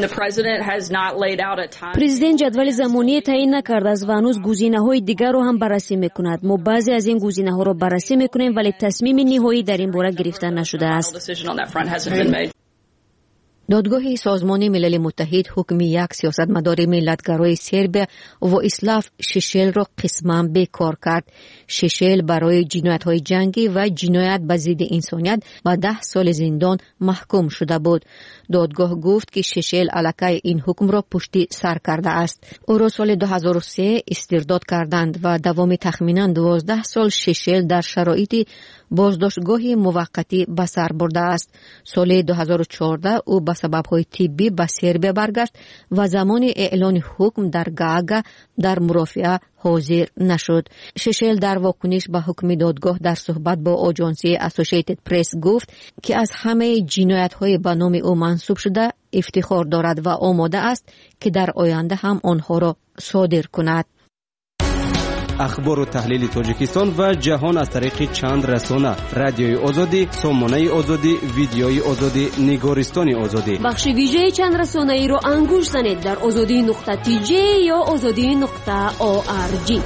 پرزیدنت جدول زمانی تعیین نکرده است و هنوز گزینه‌های دیگر را هم بررسی می‌کند. ما بعضی از این گزینه‌ها را بررسی می‌کنیم ولی تصمیم نهایی در این باره گرفته نشده است. دادگاه سازمان ملل متحد حکم یک سیاستمدار ملتگرای سربیا وئیسلاف ششل را قسما بیکار کرد. ششل برای جنایت‌های جنگی و جنایت به ضد انسانیت به 10 سال زندان محکوم شده بود. دادگاه گفت که ششل علیه این حکم را پشت سر کرده است. او را سال 2003 استرداد کردند و دوام تخمیناً 12 سال ششل در شرایط بازداشتگاه موقتی به سر برده است. سال 2014 او به سبب‌های طبی به سربیا برگشت و زمان اعلان حکم در گاگا در مرافعه حاضر نشد. ششل در واکنش به حکم دادگاه در صحبت با آژانسی اسوسییتد پرس گفت که از همه جنایت‌های به نام او منسوب شده افتخار دارد و آماده است که در آینده هم آنها را صادر کند. اخبار و تحلیل تاجیکستان و جهان از طریق چند رسانه: رادیوی آزادی، سامانه آزادی، ویدیوی آزادی، نگارستان آزادی. بخش ویژه چند رسانه ای را انگوش زنید در azadi.tj یا azadi.org.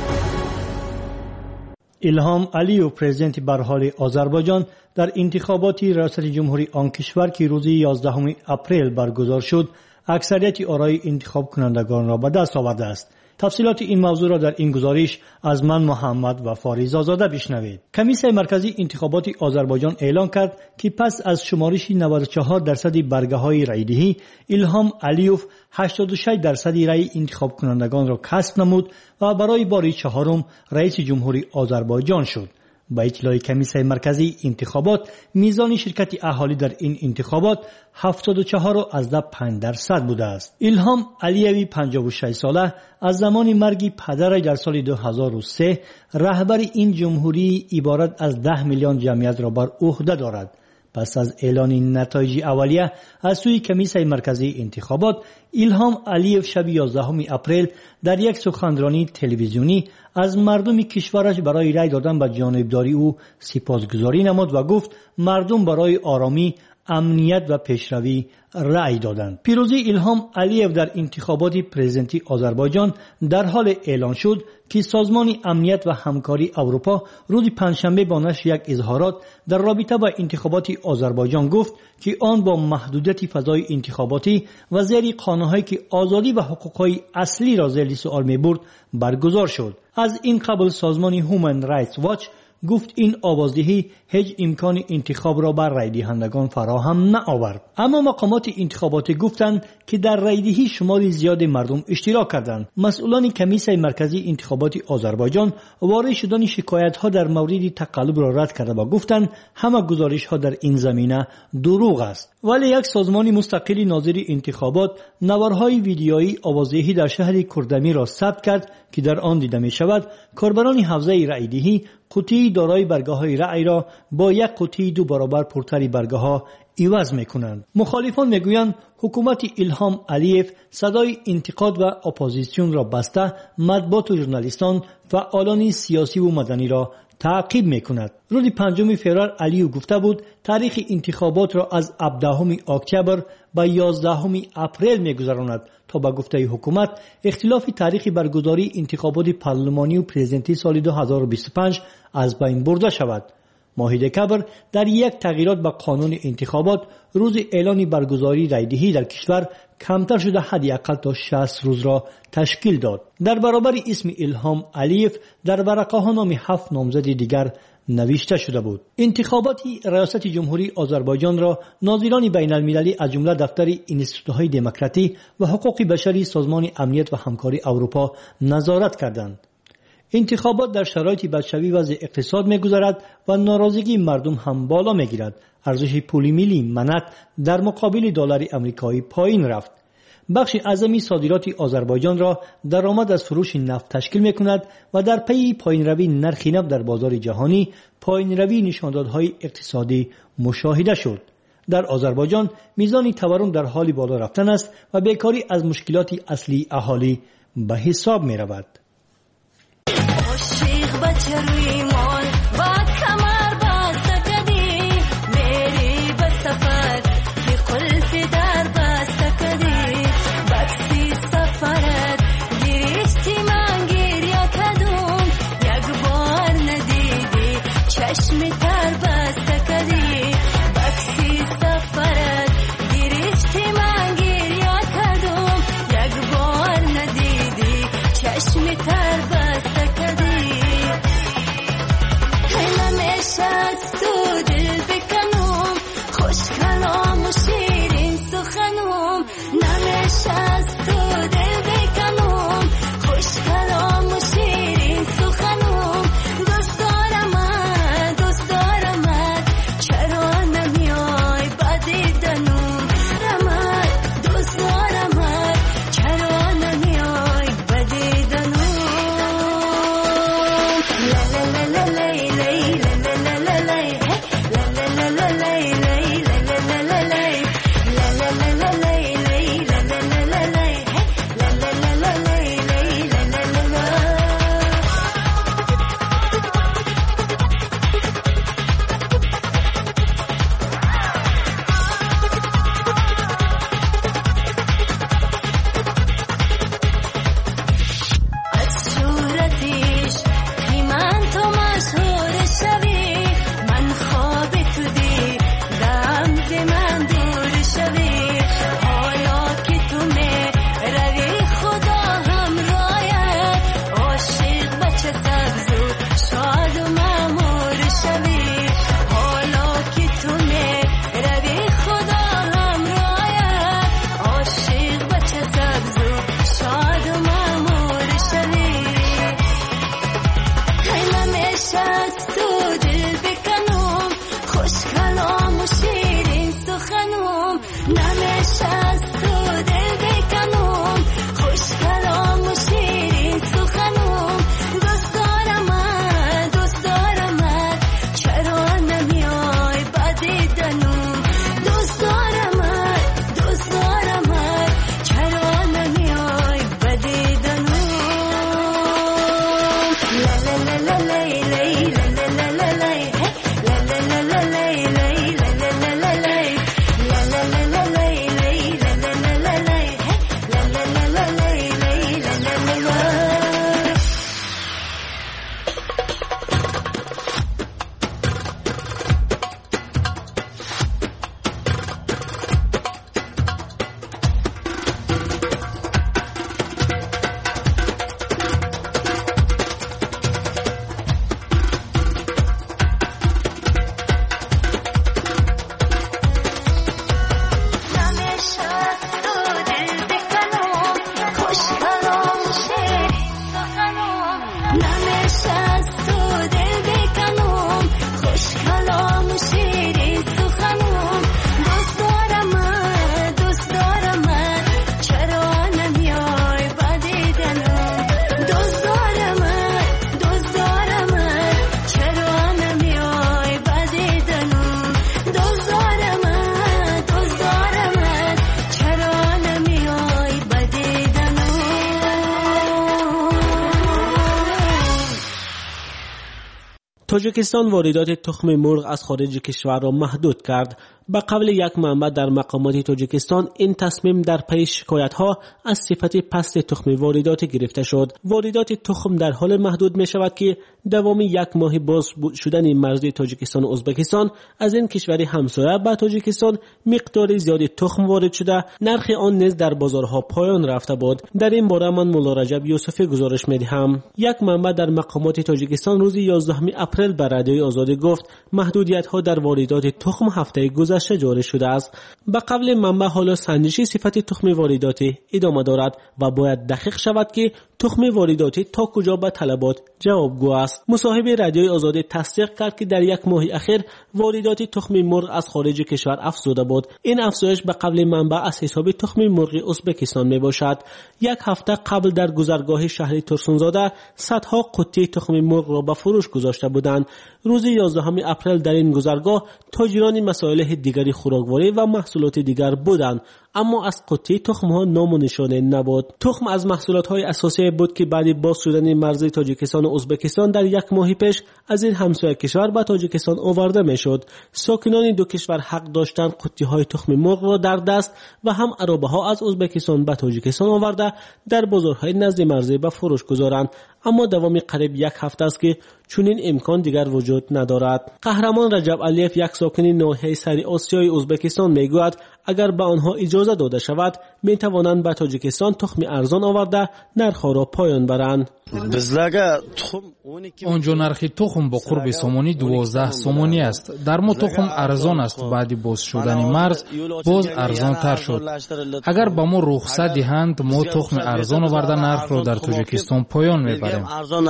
الهام علیوف پرزیدنت برحال آذربایجان در انتخابات ریاست جمهوری آن کشور که روز 11 اپریل برگزار شد اکثریت آرای انتخاب کنندگان را به دست آورده است. تفصیلات این موضوع را در این گزارش از من محمد و فاریز آزاده بشنوید. کمیسیون مرکزی انتخابات آذربایجان اعلان کرد که پس از شمارش 94% برگه‌های رای‌دهی، الهام علیوف 86% رای انتخاب کنندگان را کسب نمود و برای بار چهارم رئیس جمهوری آذربایجان شد. با اطلاع کمیسیون مرکزی انتخابات، میزان شرکت اهالی در این انتخابات 74.5% بوده است. الهام علیوی 56 ساله از زمان مرگ پدرش در سال 2003 رهبر این جمهوری عبارت از 10 میلیون جمعیت را بر عهده دارد. پس از اعلان نتایج اولیه از سوی کمیسیون مرکزی انتخابات، الهام علیوف شب 11 اپریل در یک سخنرانی تلویزیونی از مردم کشورش برای رای دادن به جانبداری او سپاسگزاری نمود و گفت مردم برای آرامی، امنیت و پیشروی رای دادند. پیروزی الهام علیوف در انتخابات پرزیدنتی آذربایجان در حال اعلان شد که سازمان امنیت و همکاری اروپا روز پنجشنبه با نشر یک اظهارات در رابطه با انتخابات آذربایجان گفت که آن با محدودیت فضای انتخاباتی و زیر قانون‌هایی که آزادی و حقوق‌های اصلی را زیر سوال می‌برد برگزار شد. از این قبل سازمان هومن رایتس واچ گفت این آوازدهی هیچ امکان انتخاب را بر رای دهندگان فراهم نآورد. اما مقامات انتخاباتی گفتند که در رایدهی شمار زیاد مردم اشتراک کردند. مسئولان کمیسیون مرکزی انتخابات آذربایجان وارد شدن شکایت‌ها در مورد تقلب را رد کرده و گفتند همه گزارش‌ها در این زمینه دروغ است. ولی یک سازمان مستقل ناظر انتخابات نوارهای ویدیویی آوازدهی در شهر کردمی را ثبت کرد که در آن دیده می شود کاربران حوزه رایدهی قوطی دارای برگه‌های رای را با یک قوطی 2 برابر پرتر برگه‌ها عوض می‌کنند. مخالفان می‌گویند حکومت الهام علیوف صدای انتقاد و اپوزیسیون را بسته مطبوعات و ژورنالیستان، فعالان سیاسی و مدنی را تعقیب می‌کند. روز 5 فوریه علیوف گفته بود تاریخ انتخابات را از 17 اکتبر به 11 اپریل می‌گذراند تا به گفته حکومت اختلاف تاریخ برگزاری انتخابات پارلمانی و پرزیدنتی سال 2025 از بین برده شود. ماه دکبر در یک تغییرات به قانون انتخابات روز اعلان برگزاری رایدهی در کشور کمتر شده حداقل تا 60 روز را تشکیل داد. در برابر اسم الهام علیوف در ورقه ها نام 7 نامزد دیگر نوشته شده بود. انتخابات ریاست جمهوری آذربایجان را ناظران بین المللی از جمله دفتر انستیتوهای دموکراسی و حقوق بشری سازمان امنیت و همکاری اروپا نظارت کردند. انتخابات در شرایط بدشوی وضع اقتصاد می‌گذرد و ناراضگی مردم هم بالا می‌گیرد. ارزش پول ملی منت در مقابل دلار آمریکایی پایین رفت. بخش اعظمی صادرات آذربایجان را درآمد از فروش نفت تشکیل می‌کند و در پی پایین‌روی نرخ نفت در بازار جهانی پایین‌روی نشاندادهای اقتصادی مشاهده شد. در آذربایجان میزان تورم در حال بالا رفتن است و بیکاری از مشکلات اصلی اهالی به حساب می‌رود. چشم تر بسته کردی بکسی سفرت گرفتی تاجیکستان واردات تخم مرغ از خارج کشور را محدود کرد. به قول یک منبع در مقامات تاجیکستان، این تصمیم در پی شکایت‌ها از صفت پست تخم واردات گرفته شد. واردات تخم در حال محدود می شود که دوام یک ماه باز شدن مرزی تاجیکستان و ازبکستان از این کشور همسایه به تاجیکستان مقدار زیادی تخم وارد شده، نرخ آن نیز در بازارها پایان رفته بود. در این باره من مولا رجب یوسفی گزارش می‌دهم. یک منبع در مقامات تاجیکستان روز 11 اپریل به رادیوی آزادی گفت محدودیت‌ها در واردات تخم هفته گذشته جاری شده است. به قول منبع حالا سنجش صفت تخم وارداتی ادامه دارد و باید دقیق شود که تخم وارداتی تا کجا به طلبات جوابگو است. مصاحب رادیوی آزادی تصدیق کرد که در یک ماه اخیر واردات تخم مرغ از خارج کشور افزوده بود. این افزایش به قول منبع از حساب تخم مرغ ازبکستان می باشد. یک هفته قبل در گذرگاه شهر ترسونزاده صدها قطعه تخم مرغ را به فروش گذاشته بودند. روز 11 اپریل در این گذرگاه تاجران مسائل دیگری خوراکواری و محصولات دیگر بودند، اما از قطعه تخم ها نام و نشانه نبود. تخم از محصولات های اساسی بود که بعد باز شدن مرزی تاجیکستان و ازبکستان در یک ماه پیش از این همسایه کشور به تاجیکستان آورده میشد. ساکنان دو کشور حق داشتند قطعه های تخم مرغ را در دست و هم عربه ها از ازبکستان به تاجیکستان آورده در بازارهای نزد مرزی به فروش گذارند، اما دوام قریب یک هفته است که چنین امکان دیگر وجود ندارد. قهرمان رجب علیف، یک ساکن ناحیه سری آسیای ازبکستان، میگوید اگر به آنها اجازه داده شود می توانند به تاجیکستان تخم ارزان آورده نرخ را پایان برند. آنجا نرخ تخم با قرب سومانی 12 سومانی است. در ما تخم ارزان است، بعد باز شدن مرز باز ارزان تر شد. اگر با ما رخصت دهند ما تخم ارزان آورده نرخ را در تاجیکستان پایان میبریم.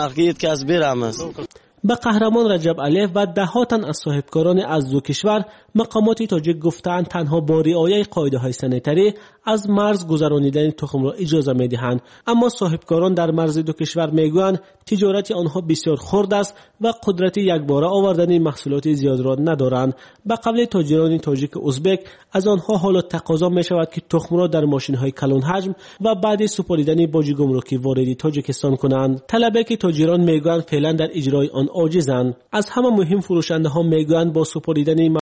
به قهرمان رجب علیف و دهاتن از صاحبکاران از دو کشور مقامات تاجیک گفتند تنها با رعایت قاعده‌های سانیتری از مرز گذرانیدن تخم را اجازه می‌دهند، اما صاحبکاران در مرز دو کشور میگویند تجارت آنها بسیار خرد است و قدرت یکباره آوردن محصولات زیاد را ندارند. به قول تاجران تاجیک ازبک از آنها حالا تقاضا می‌شود که تخم را در ماشین‌های کلان حجم و بعد سپردن باج گمرکی وارد تاجیکستان کنند. طلبه که تاجران میگویند فعلا در اجرای آن عاجزند. از همه مهم فروشنده‌ها میگویند با سپردن